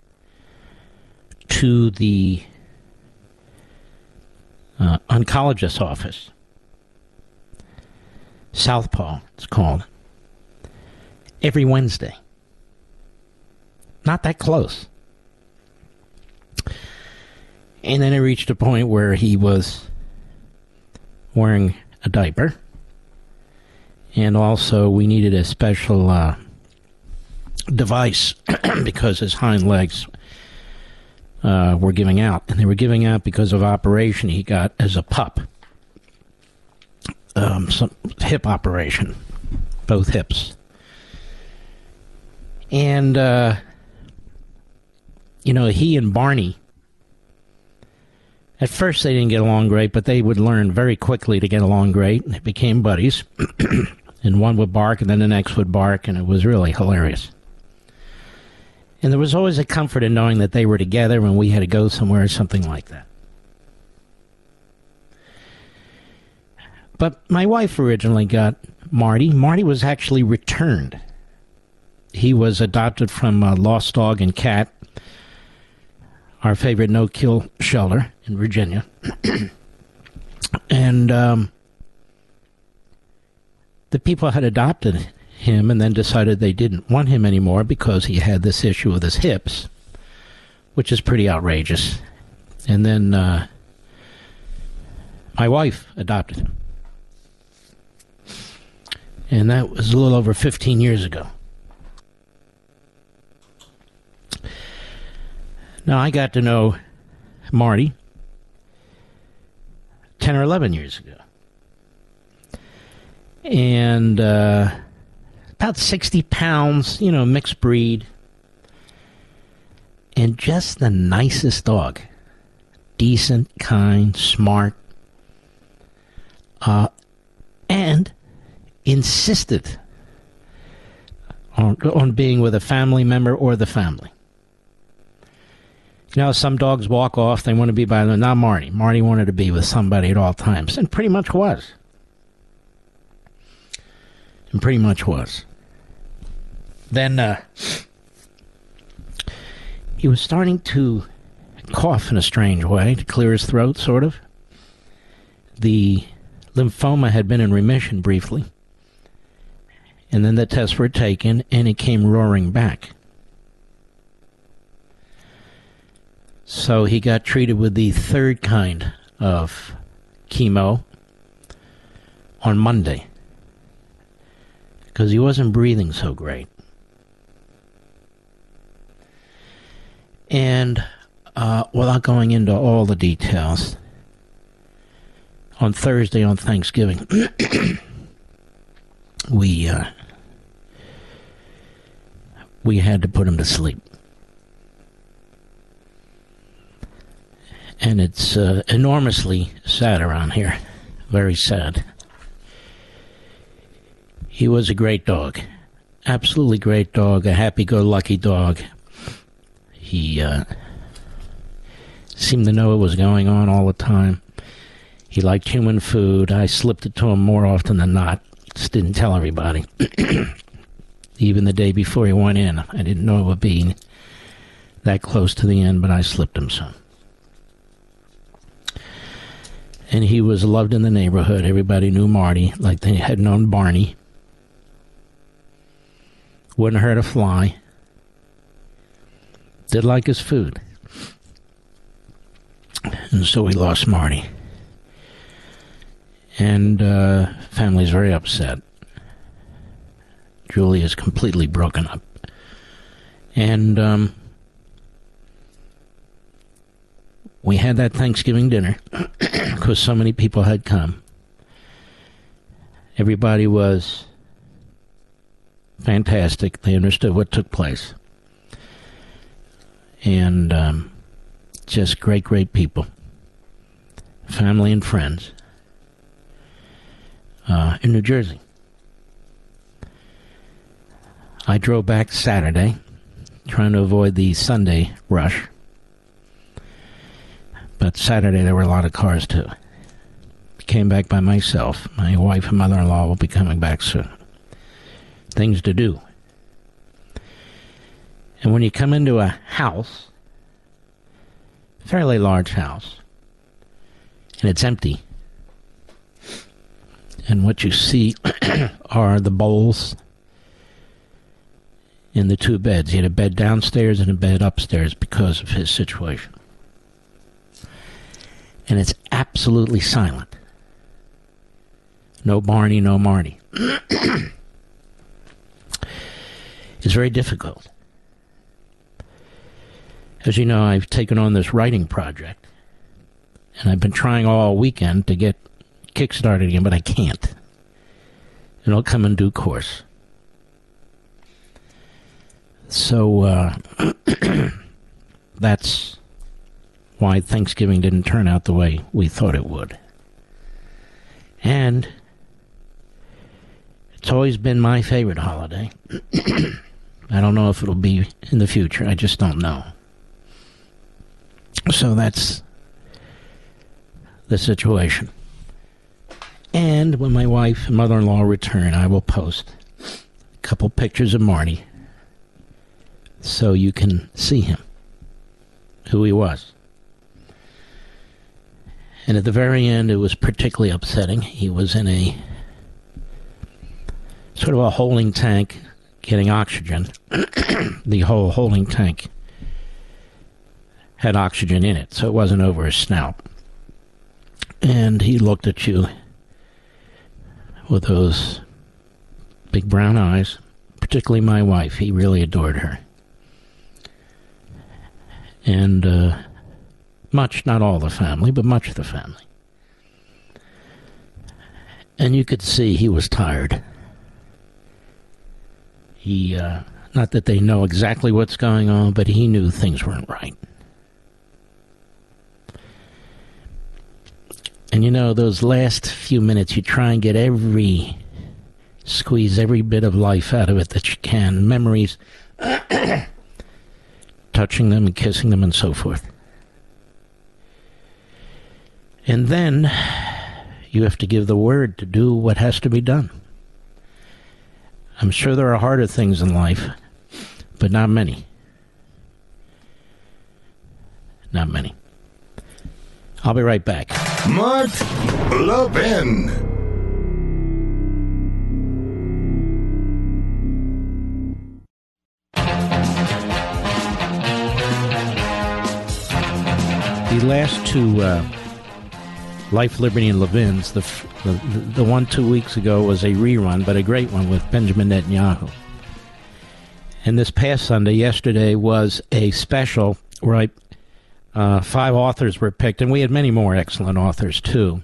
to the oncologist's office. Southpaw, it's called. Every Wednesday. Not that close. And then it reached a point where he was wearing a diaper. And also we needed a special device because his hind legs were giving out. And they were giving out because of operation he got as a pup. Some hip operation. Both hips. And, he and Barney, at first they didn't get along great, but they would learn very quickly to get along great. They became buddies. And one would bark, and then the next would bark, and it was really hilarious. And there was always a comfort in knowing that they were together when we had to go somewhere or something like that. But my wife originally got Marty. Marty was actually returned. He was adopted from Lost Dog and Cat, our favorite no-kill shelter in Virginia. And the people had adopted him and then decided they didn't want him anymore because he had this issue with his hips, which is pretty outrageous. And then my wife adopted him. And that was a little over 15 years ago. Now, I got to know Marty 10 or 11 years ago. And about 60 pounds, mixed breed. And just the nicest dog. Decent, kind, smart. And insisted on being with a family member or the family. Some dogs walk off, they want to be by them. Not Marty. Marty wanted to be with somebody at all times, and pretty much was. Then he was starting to cough in a strange way, to clear his throat, sort of. The lymphoma had been in remission briefly. And then the tests were taken, and it came roaring back. So he got treated with the third kind of chemo on Monday because he wasn't breathing so great. And without going into all the details, on Thursday on Thanksgiving, we had to put him to sleep. And it's enormously sad around here. Very sad. He was a great dog. Absolutely great dog. A happy-go-lucky dog. He seemed to know what was going on all the time. He liked human food. I slipped it to him more often than not. Just didn't tell everybody. Even the day before he went in. I didn't know it would be that close to the end, but I slipped him some. And he was loved in the neighborhood. Everybody knew Marty like they had known Barney. Wouldn't hurt a fly. Did like his food. And so we lost Marty. And family's very upset. Julie is completely broken up. And we had that Thanksgiving dinner because so many people had come. Everybody was fantastic. They understood what took place. And just great, great people. Family and friends. In New Jersey. I drove back Saturday, trying to avoid the Sunday rush. But Saturday there were a lot of cars too. Came back by myself. My wife and mother-in-law will be coming back soon. Things to do. And when you come into a house, fairly large house, and it's empty, and what you see are the bowls in the two beds. He had a bed downstairs and a bed upstairs because of his situation. And it's absolutely silent. No Barney, no Marty. It's very difficult. As you know, I've taken on this writing project, and I've been trying all weekend to get kickstarted again, but I can't. It'll come in due course. So, that's why Thanksgiving didn't turn out the way we thought it would. And It's always been my favorite holiday. I don't know if it'll be in the future. I just don't know. So that's the situation. And when my wife and mother-in-law return, I will post a couple pictures of Marty so you can see him, who he was. And at the very end, it was particularly upsetting. He was in a sort of a holding tank getting oxygen. The whole holding tank had oxygen in it, so it wasn't over his snout. And he looked at you with those big brown eyes, particularly my wife. He really adored her. And much, not all the family, but much of the family. And you could see he was tired. He, not that they know exactly what's going on, but he knew things weren't right. And you know, those last few minutes, you try and get squeeze every bit of life out of it that you can. Memories, touching them and kissing them and so forth. And then you have to give the word to do what has to be done. I'm sure there are harder things in life, but not many. Not many. I'll be right back. Mark Levin. The last two Life, Liberty, and Levin's, the one 2 weeks ago was a rerun, but a great one with Benjamin Netanyahu. And this past Sunday, yesterday, was a special where 5 authors were picked, and we had many more excellent authors, too.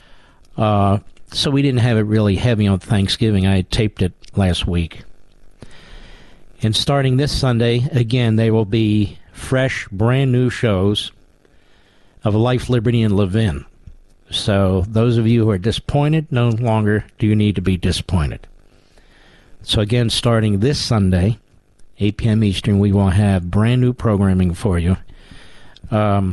So we didn't have it really heavy on Thanksgiving. I had taped it last week. And starting this Sunday, again, they will be fresh, brand new shows of Life, Liberty, and Levin. So those of you who are disappointed, no longer do you need to be disappointed. So again, starting this Sunday, 8 p.m. Eastern, we will have brand new programming for you. I'm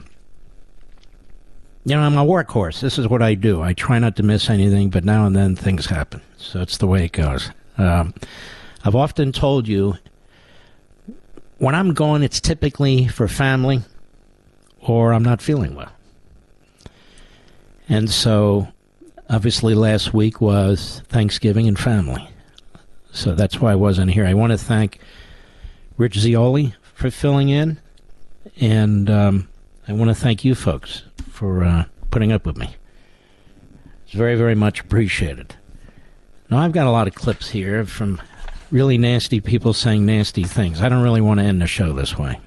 a workhorse. This is what I do. I try not to miss anything, but now and then things happen. So it's the way it goes. I've often told you, when I'm going, it's typically for family or I'm not feeling well. And so, obviously, last week was Thanksgiving and family. So that's why I wasn't here. I want to thank Rich Zioli for filling in. And I want to thank you folks for putting up with me. It's very, very much appreciated. Now, I've got a lot of clips here from really nasty people saying nasty things. I don't really want to end the show this way.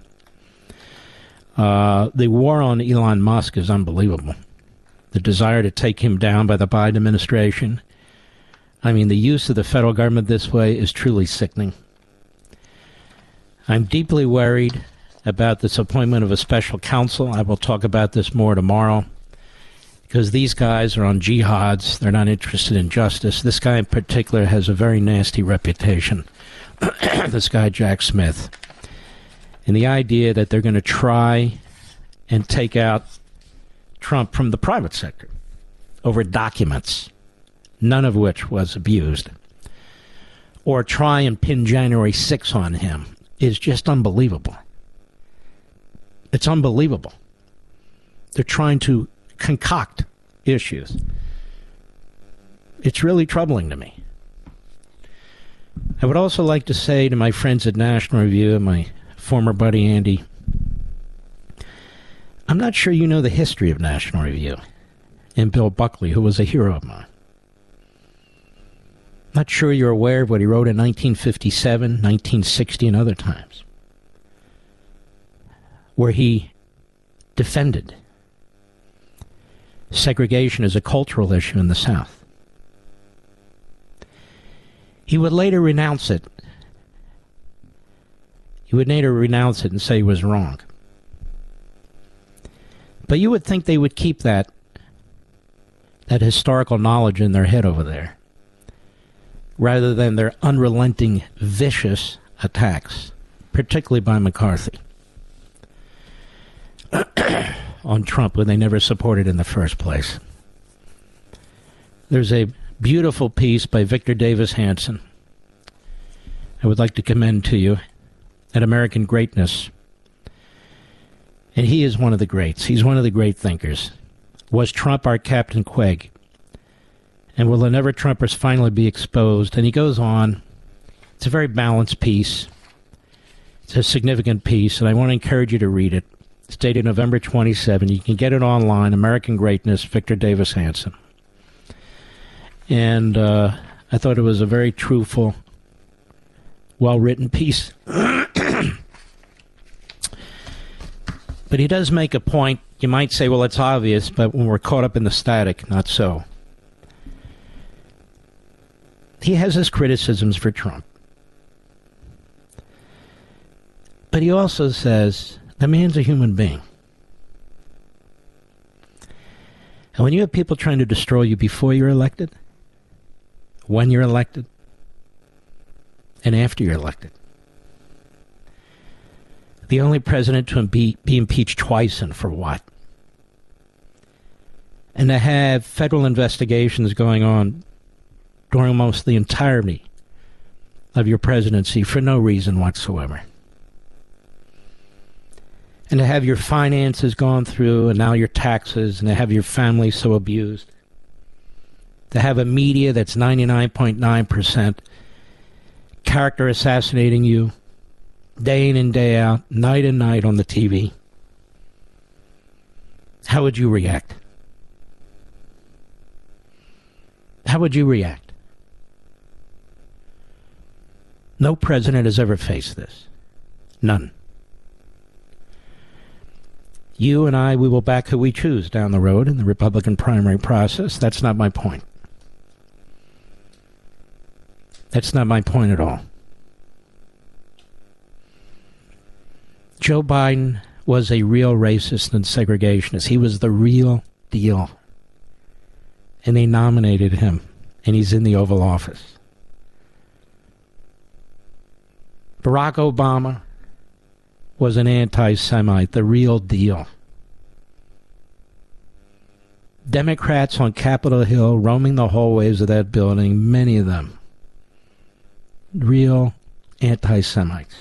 The war on Elon Musk is unbelievable. The desire to take him down by the Biden administration. I mean, the use of the federal government this way is truly sickening. I'm deeply worried about this appointment of a special counsel. I will talk about this more tomorrow, because these guys are on jihads. They're not interested in justice. This guy in particular has a very nasty reputation, this guy Jack Smith. And the idea that they're going to try and take out Trump from the private sector over documents, none of which was abused, or try and pin January 6 on him, is just unbelievable. It's unbelievable. They're trying to concoct issues. It's really troubling to me. I would also like to say to my friends at National Review and my former buddy Andy, I'm not sure you know the history of National Review and Bill Buckley, who was a hero of mine. Not sure you're aware of what he wrote in 1957, 1960, and other times, where he defended segregation as a cultural issue in the South. He would later renounce it. He would later renounce it and say he was wrong. But you would think they would keep that historical knowledge in their head over there. rather than their unrelenting, vicious attacks, particularly by McCarthy, on Trump, when they never supported in the first place. There's a beautiful piece by Victor Davis Hanson I would like to commend to you at American Greatness. And he is one of the greats. He's one of the great thinkers. Was Trump our Captain Quegg? And will the Never-Trumpers finally be exposed? And he goes on. It's a very balanced piece. It's a significant piece, and I want to encourage you to read it. It's dated November 27. You can get it online, American Greatness, Victor Davis Hanson. And I thought it was a very truthful, well-written piece. But he does make a point. You might say, well, it's obvious, but when we're caught up in the static, not so. He has his criticisms for Trump. But he also says, the man's a human being. And when you have people trying to destroy you before you're elected, when you're elected, and after you're elected, the only president to be impeached twice, and for what? And to have federal investigations going on during almost the entirety of your presidency for no reason whatsoever. And to have your finances gone through, and now your taxes, and to have your family so abused. To have a media that's 99.9% character assassinating you day in and day out, night and night on the TV. How would you react? How would you react? No president has ever faced this. None. You and I, we will back who we choose down the road in the Republican primary process. That's not my point. That's not my point at all. Joe Biden was a real racist and segregationist. He was the real deal. And they nominated him, and he's in the Oval Office. Barack Obama was an anti-Semite, the real deal. Democrats on Capitol Hill roaming the hallways of that building, many of them, real anti-Semites.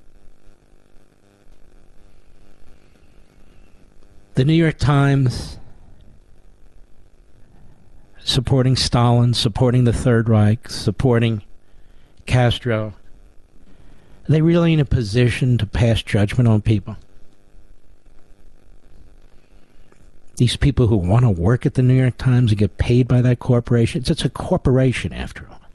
The New York Times supporting Stalin, supporting the Third Reich, supporting Castro. Are they really in a position to pass judgment on people? These people who want to work at the New York Times and get paid by that corporation. It's a corporation, after all.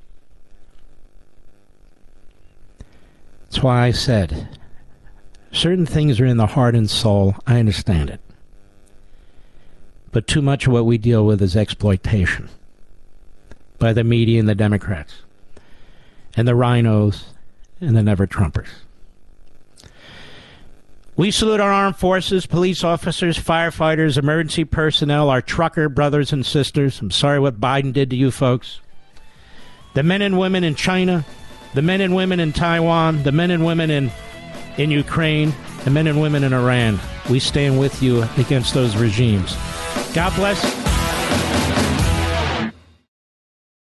That's why I said, certain things are in the heart and soul. I understand it. But too much of what we deal with is exploitation by the media and the Democrats and the rhinos and the Never-Trumpers. We salute our armed forces, police officers, firefighters, emergency personnel, our trucker brothers and sisters. I'm sorry what Biden did to you folks. The men and women in China, the men and women in Taiwan, the men and women in Ukraine, the men and women in Iran. We stand with you against those regimes. God bless.